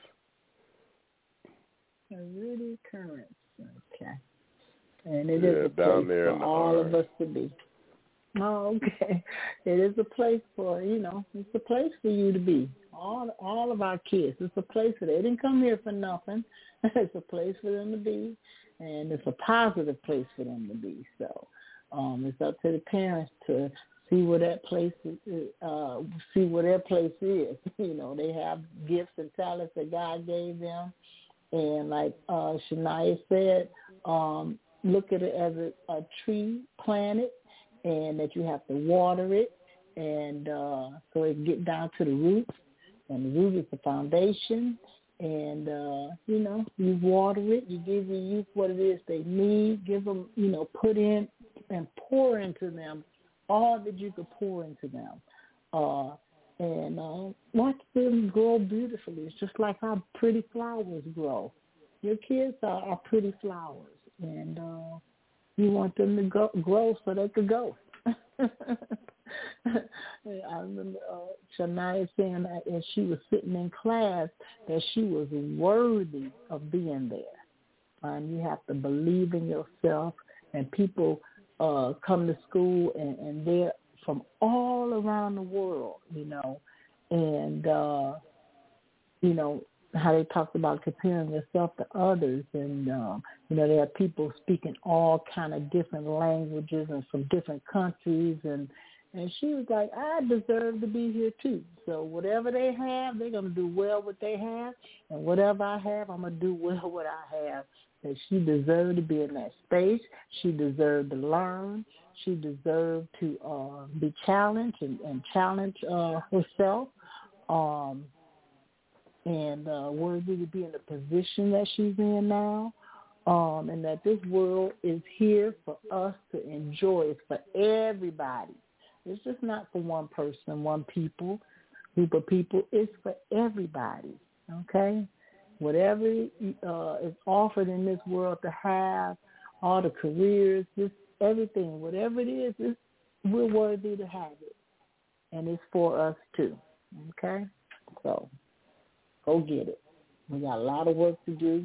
[SPEAKER 2] Rudy Currents. Okay. And it
[SPEAKER 6] yeah,
[SPEAKER 2] is a
[SPEAKER 6] down
[SPEAKER 2] place
[SPEAKER 6] there
[SPEAKER 2] for
[SPEAKER 6] in the
[SPEAKER 2] all
[SPEAKER 6] R.
[SPEAKER 2] of us to be. Oh, okay. It is a place for, you know, it's a place for you to be. All all of our kids. It's a place for, they didn't come here for nothing. It's a place for them to be, and it's a positive place for them to be. So um, it's up to the parents to see where that place is, uh, see where their place is. You know, they have gifts and talents that God gave them. And like uh, Shania said, um, look at it as a, a tree planted, and that you have to water it, and uh, so it get down to the roots, and the root is the foundation, and, uh, you know, you water it, you give your youth what it is they need, give them, you know, put in and pour into them all that you could pour into them, uh, and uh, watch them grow beautifully. It's just like how pretty flowers grow. Your kids are, are pretty flowers, and uh, you want them to go, grow so they could go. I remember uh, Shania saying that as she was sitting in class that she was worthy of being there. And you have to believe in yourself. And people uh, come to school, and, and they're from all around the world, you know. And, uh, you know, how they talked about comparing yourself to others, and um, you know, there are people speaking all kind of different languages and from different countries, and and she was like, I deserve to be here too. So whatever they have, they're gonna do well what they have, and whatever I have, I'm gonna do well what I have. That she deserved to be in that space. She deserved to learn. She deserved to uh, be challenged and, and challenge uh, herself. Um, and uh, worthy to be in the position that she's in now, um, and that this world is here for us to enjoy. It's for everybody. It's just not for one person, one people, group of people. It's for everybody, okay? Whatever uh, is offered in this world to have, all the careers, just everything, whatever it is, it's, we're worthy to have it, and it's for us too, okay? So go get it. We got a lot of work to do.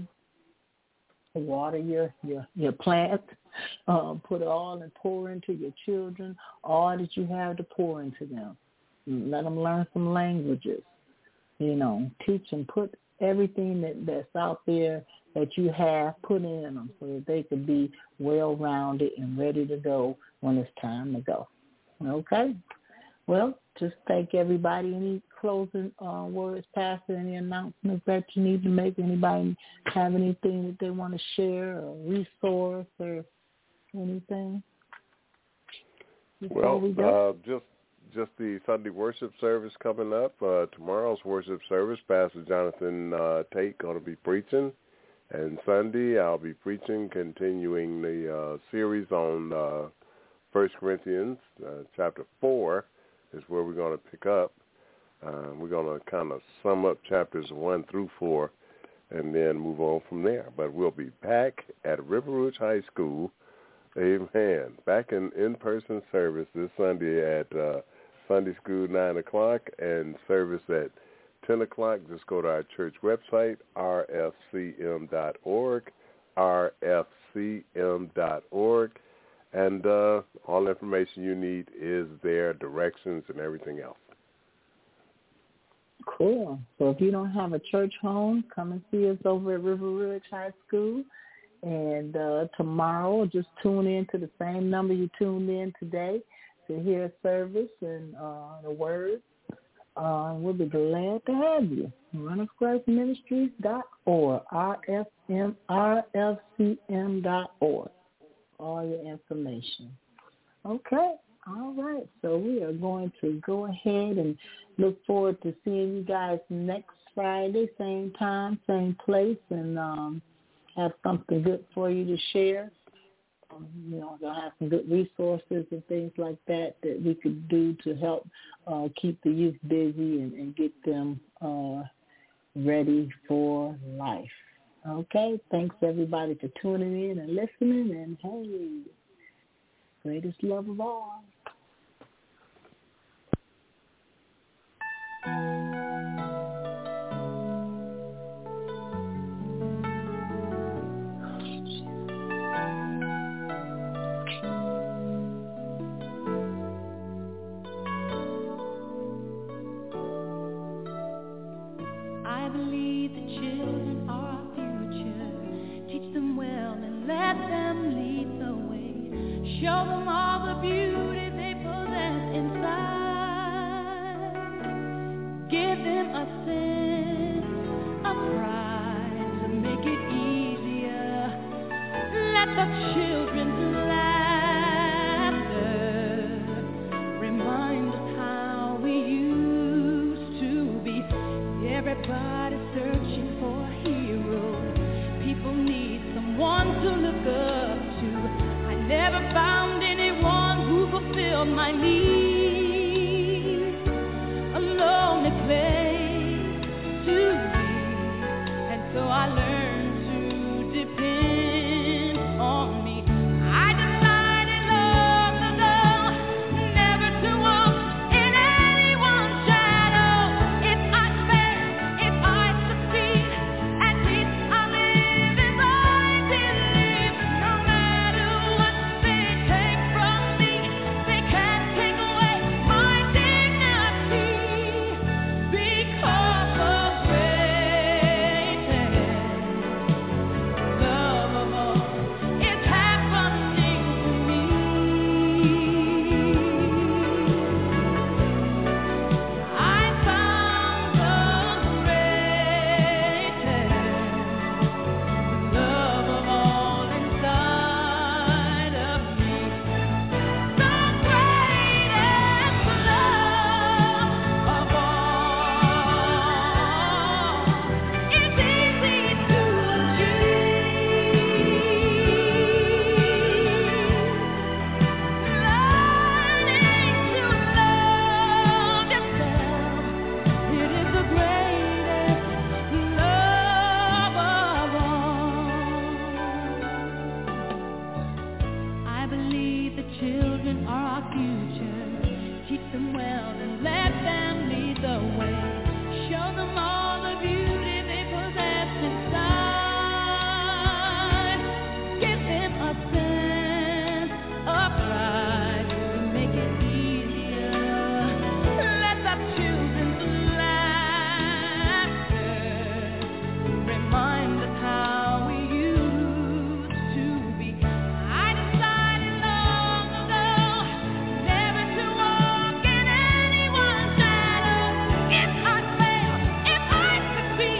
[SPEAKER 2] Water your your, your plant. Um, put it all and pour into your children all that you have to pour into them. Let them learn some languages. You know, teach them. Put everything that, that's out there that you have, put in them so that they can be well-rounded and ready to go when it's time to go. Okay? Well, just thank everybody. Any closing uh, words, Pastor, any announcements that you need to make? Anybody have anything that they want to share, or resource, or anything?
[SPEAKER 6] Well,
[SPEAKER 2] we
[SPEAKER 6] uh, just just the Sunday worship service coming up. Uh, tomorrow's worship service, Pastor Jonathan uh, Tate going to be preaching. And Sunday I'll be preaching, continuing the uh, series on uh, First Corinthians uh, chapter four. is where we're going to pick up. Uh, we're going to kind of sum up chapters one through four and then move on from there. But we'll be back at River Rouge High School, amen, back in in-person service this Sunday at uh, Sunday School nine o'clock and service at ten o'clock. Just go to our church website, r f c m dot org, r f c m dot org, and uh, all the information you need is there, directions and everything else.
[SPEAKER 2] Cool. So if you don't have a church home, come and see us over at River Rouge High School. And uh, tomorrow, just tune in to the same number you tuned in today to hear a service and uh, the word. Uh, we'll be glad to have you. run of christ ministries dot org, R F M, R F C M dot org. All your information. Okay. All right, so we are going to go ahead and look forward to seeing you guys next Friday, same time, same place, and um, have something good for you to share. Um, you know, they'll have some good resources and things like that that we could do to help uh, keep the youth busy and, and get them uh, ready for life. Okay, thanks everybody for tuning in and listening, and hey, greatest love of all.
[SPEAKER 7] I believe the children are our future. Teach them well and let them lead the way. Show them all the beauty they possess inside. Give them a sense of pride to make it easier. Let the children's laughter remind us how we used to be. Everybody's searching for a hero. People need someone to look up to. I never found anyone who fulfilled my needs. A lonely place to be, and so I learned to depend on me. I decided long ago never to walk in anyone's shadow. If I fail, if I succeed, at least I live as I believe. No matter what they take from me, they can't take away my dignity. Because of greatness, love of all is happening to me. I found the greatest love of all inside of me. The greatest love of all is easy to achieve. Learning to love yourself, it is the greatest love of all. I believe the children are our future. Teach them well and let them lead the way. Show them all the beauty they possess inside. Give them a sense of pride to make it easier. Let the children's laughter remind us how we used to be. I decided long ago never to walk in anyone's shadow. If I fail, if I succeed,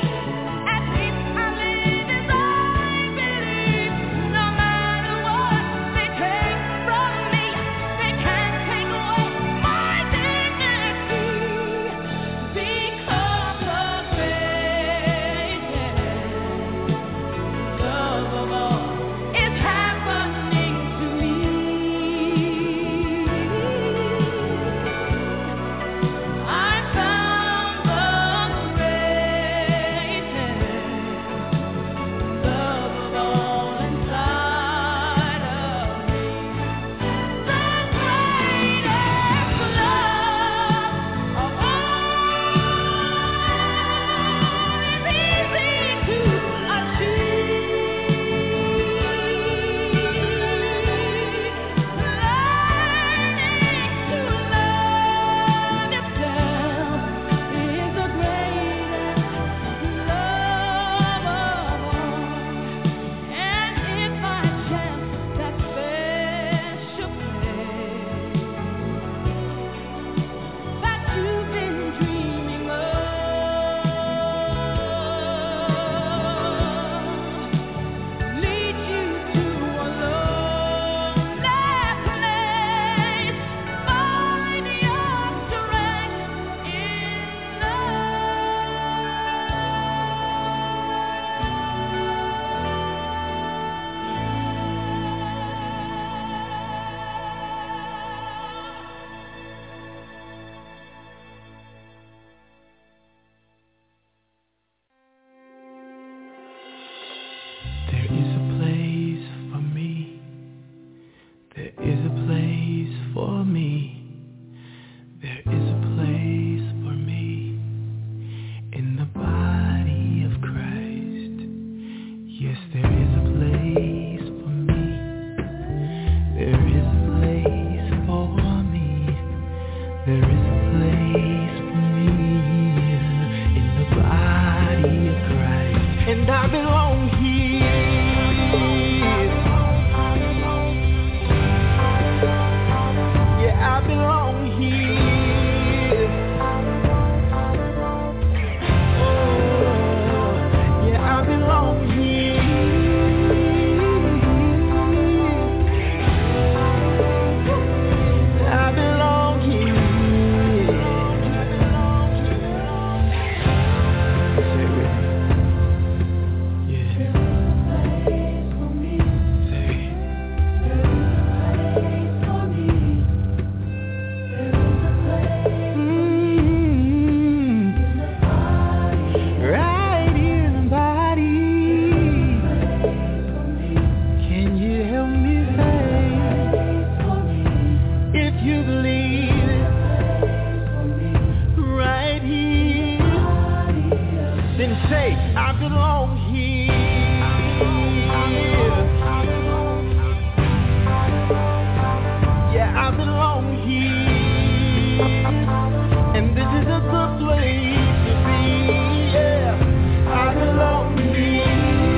[SPEAKER 7] here, and this is a good place to be. Yeah, I belong here,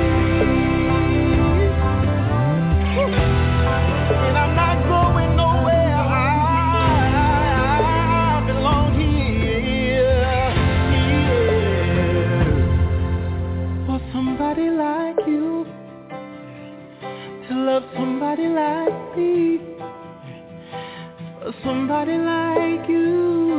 [SPEAKER 7] and I'm not going nowhere. I, I belong here, here. For somebody like you to love somebody like me, for somebody like you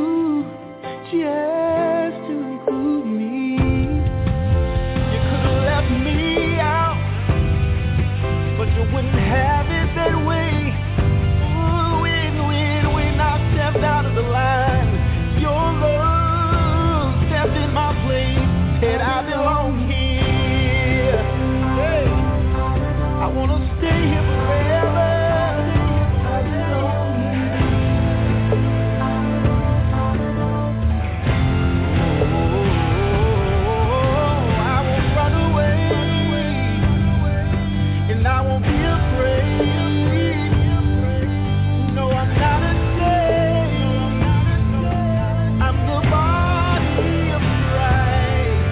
[SPEAKER 7] just to include me. You could have left me out, but you wouldn't have it that way. Ooh, when, when, when I stepped out of the line, your love stepped in my place, said I belong here. Hey, I wanna stay here forever. I belong here. Oh, I won't run away, and I won't be afraid. No, I'm not ashamed. I'm the body of Christ.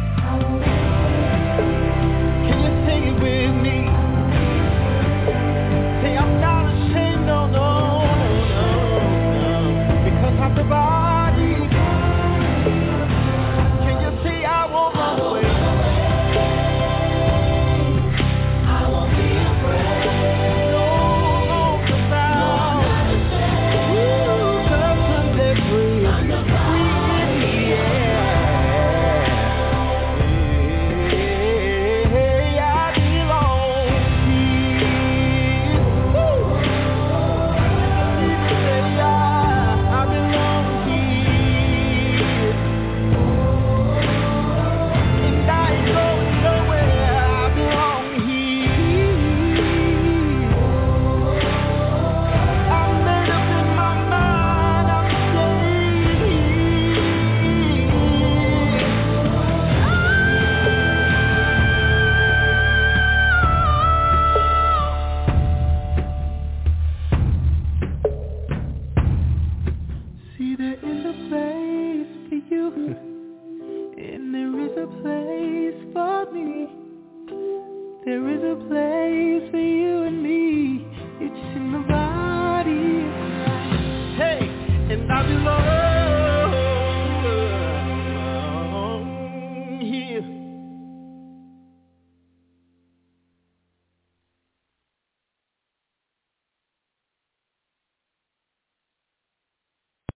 [SPEAKER 7] Can you sing it with me? Say I'm not ashamed, no, no, no, no, because I'm the body. Can you say I won't run away? I won't be afraid. No, no, 'cause I'm ooh, 'cause I'm set free. I'm the free in the air. Hey, I belong here. Woo. Say I, I belong here, and I ain't going nowhere. I belong here. I'm made up in my mind. I'm staying here. See, there is a place for you, and there is a place for me. There is a place for you and me. It's in the body. Hey, and I belong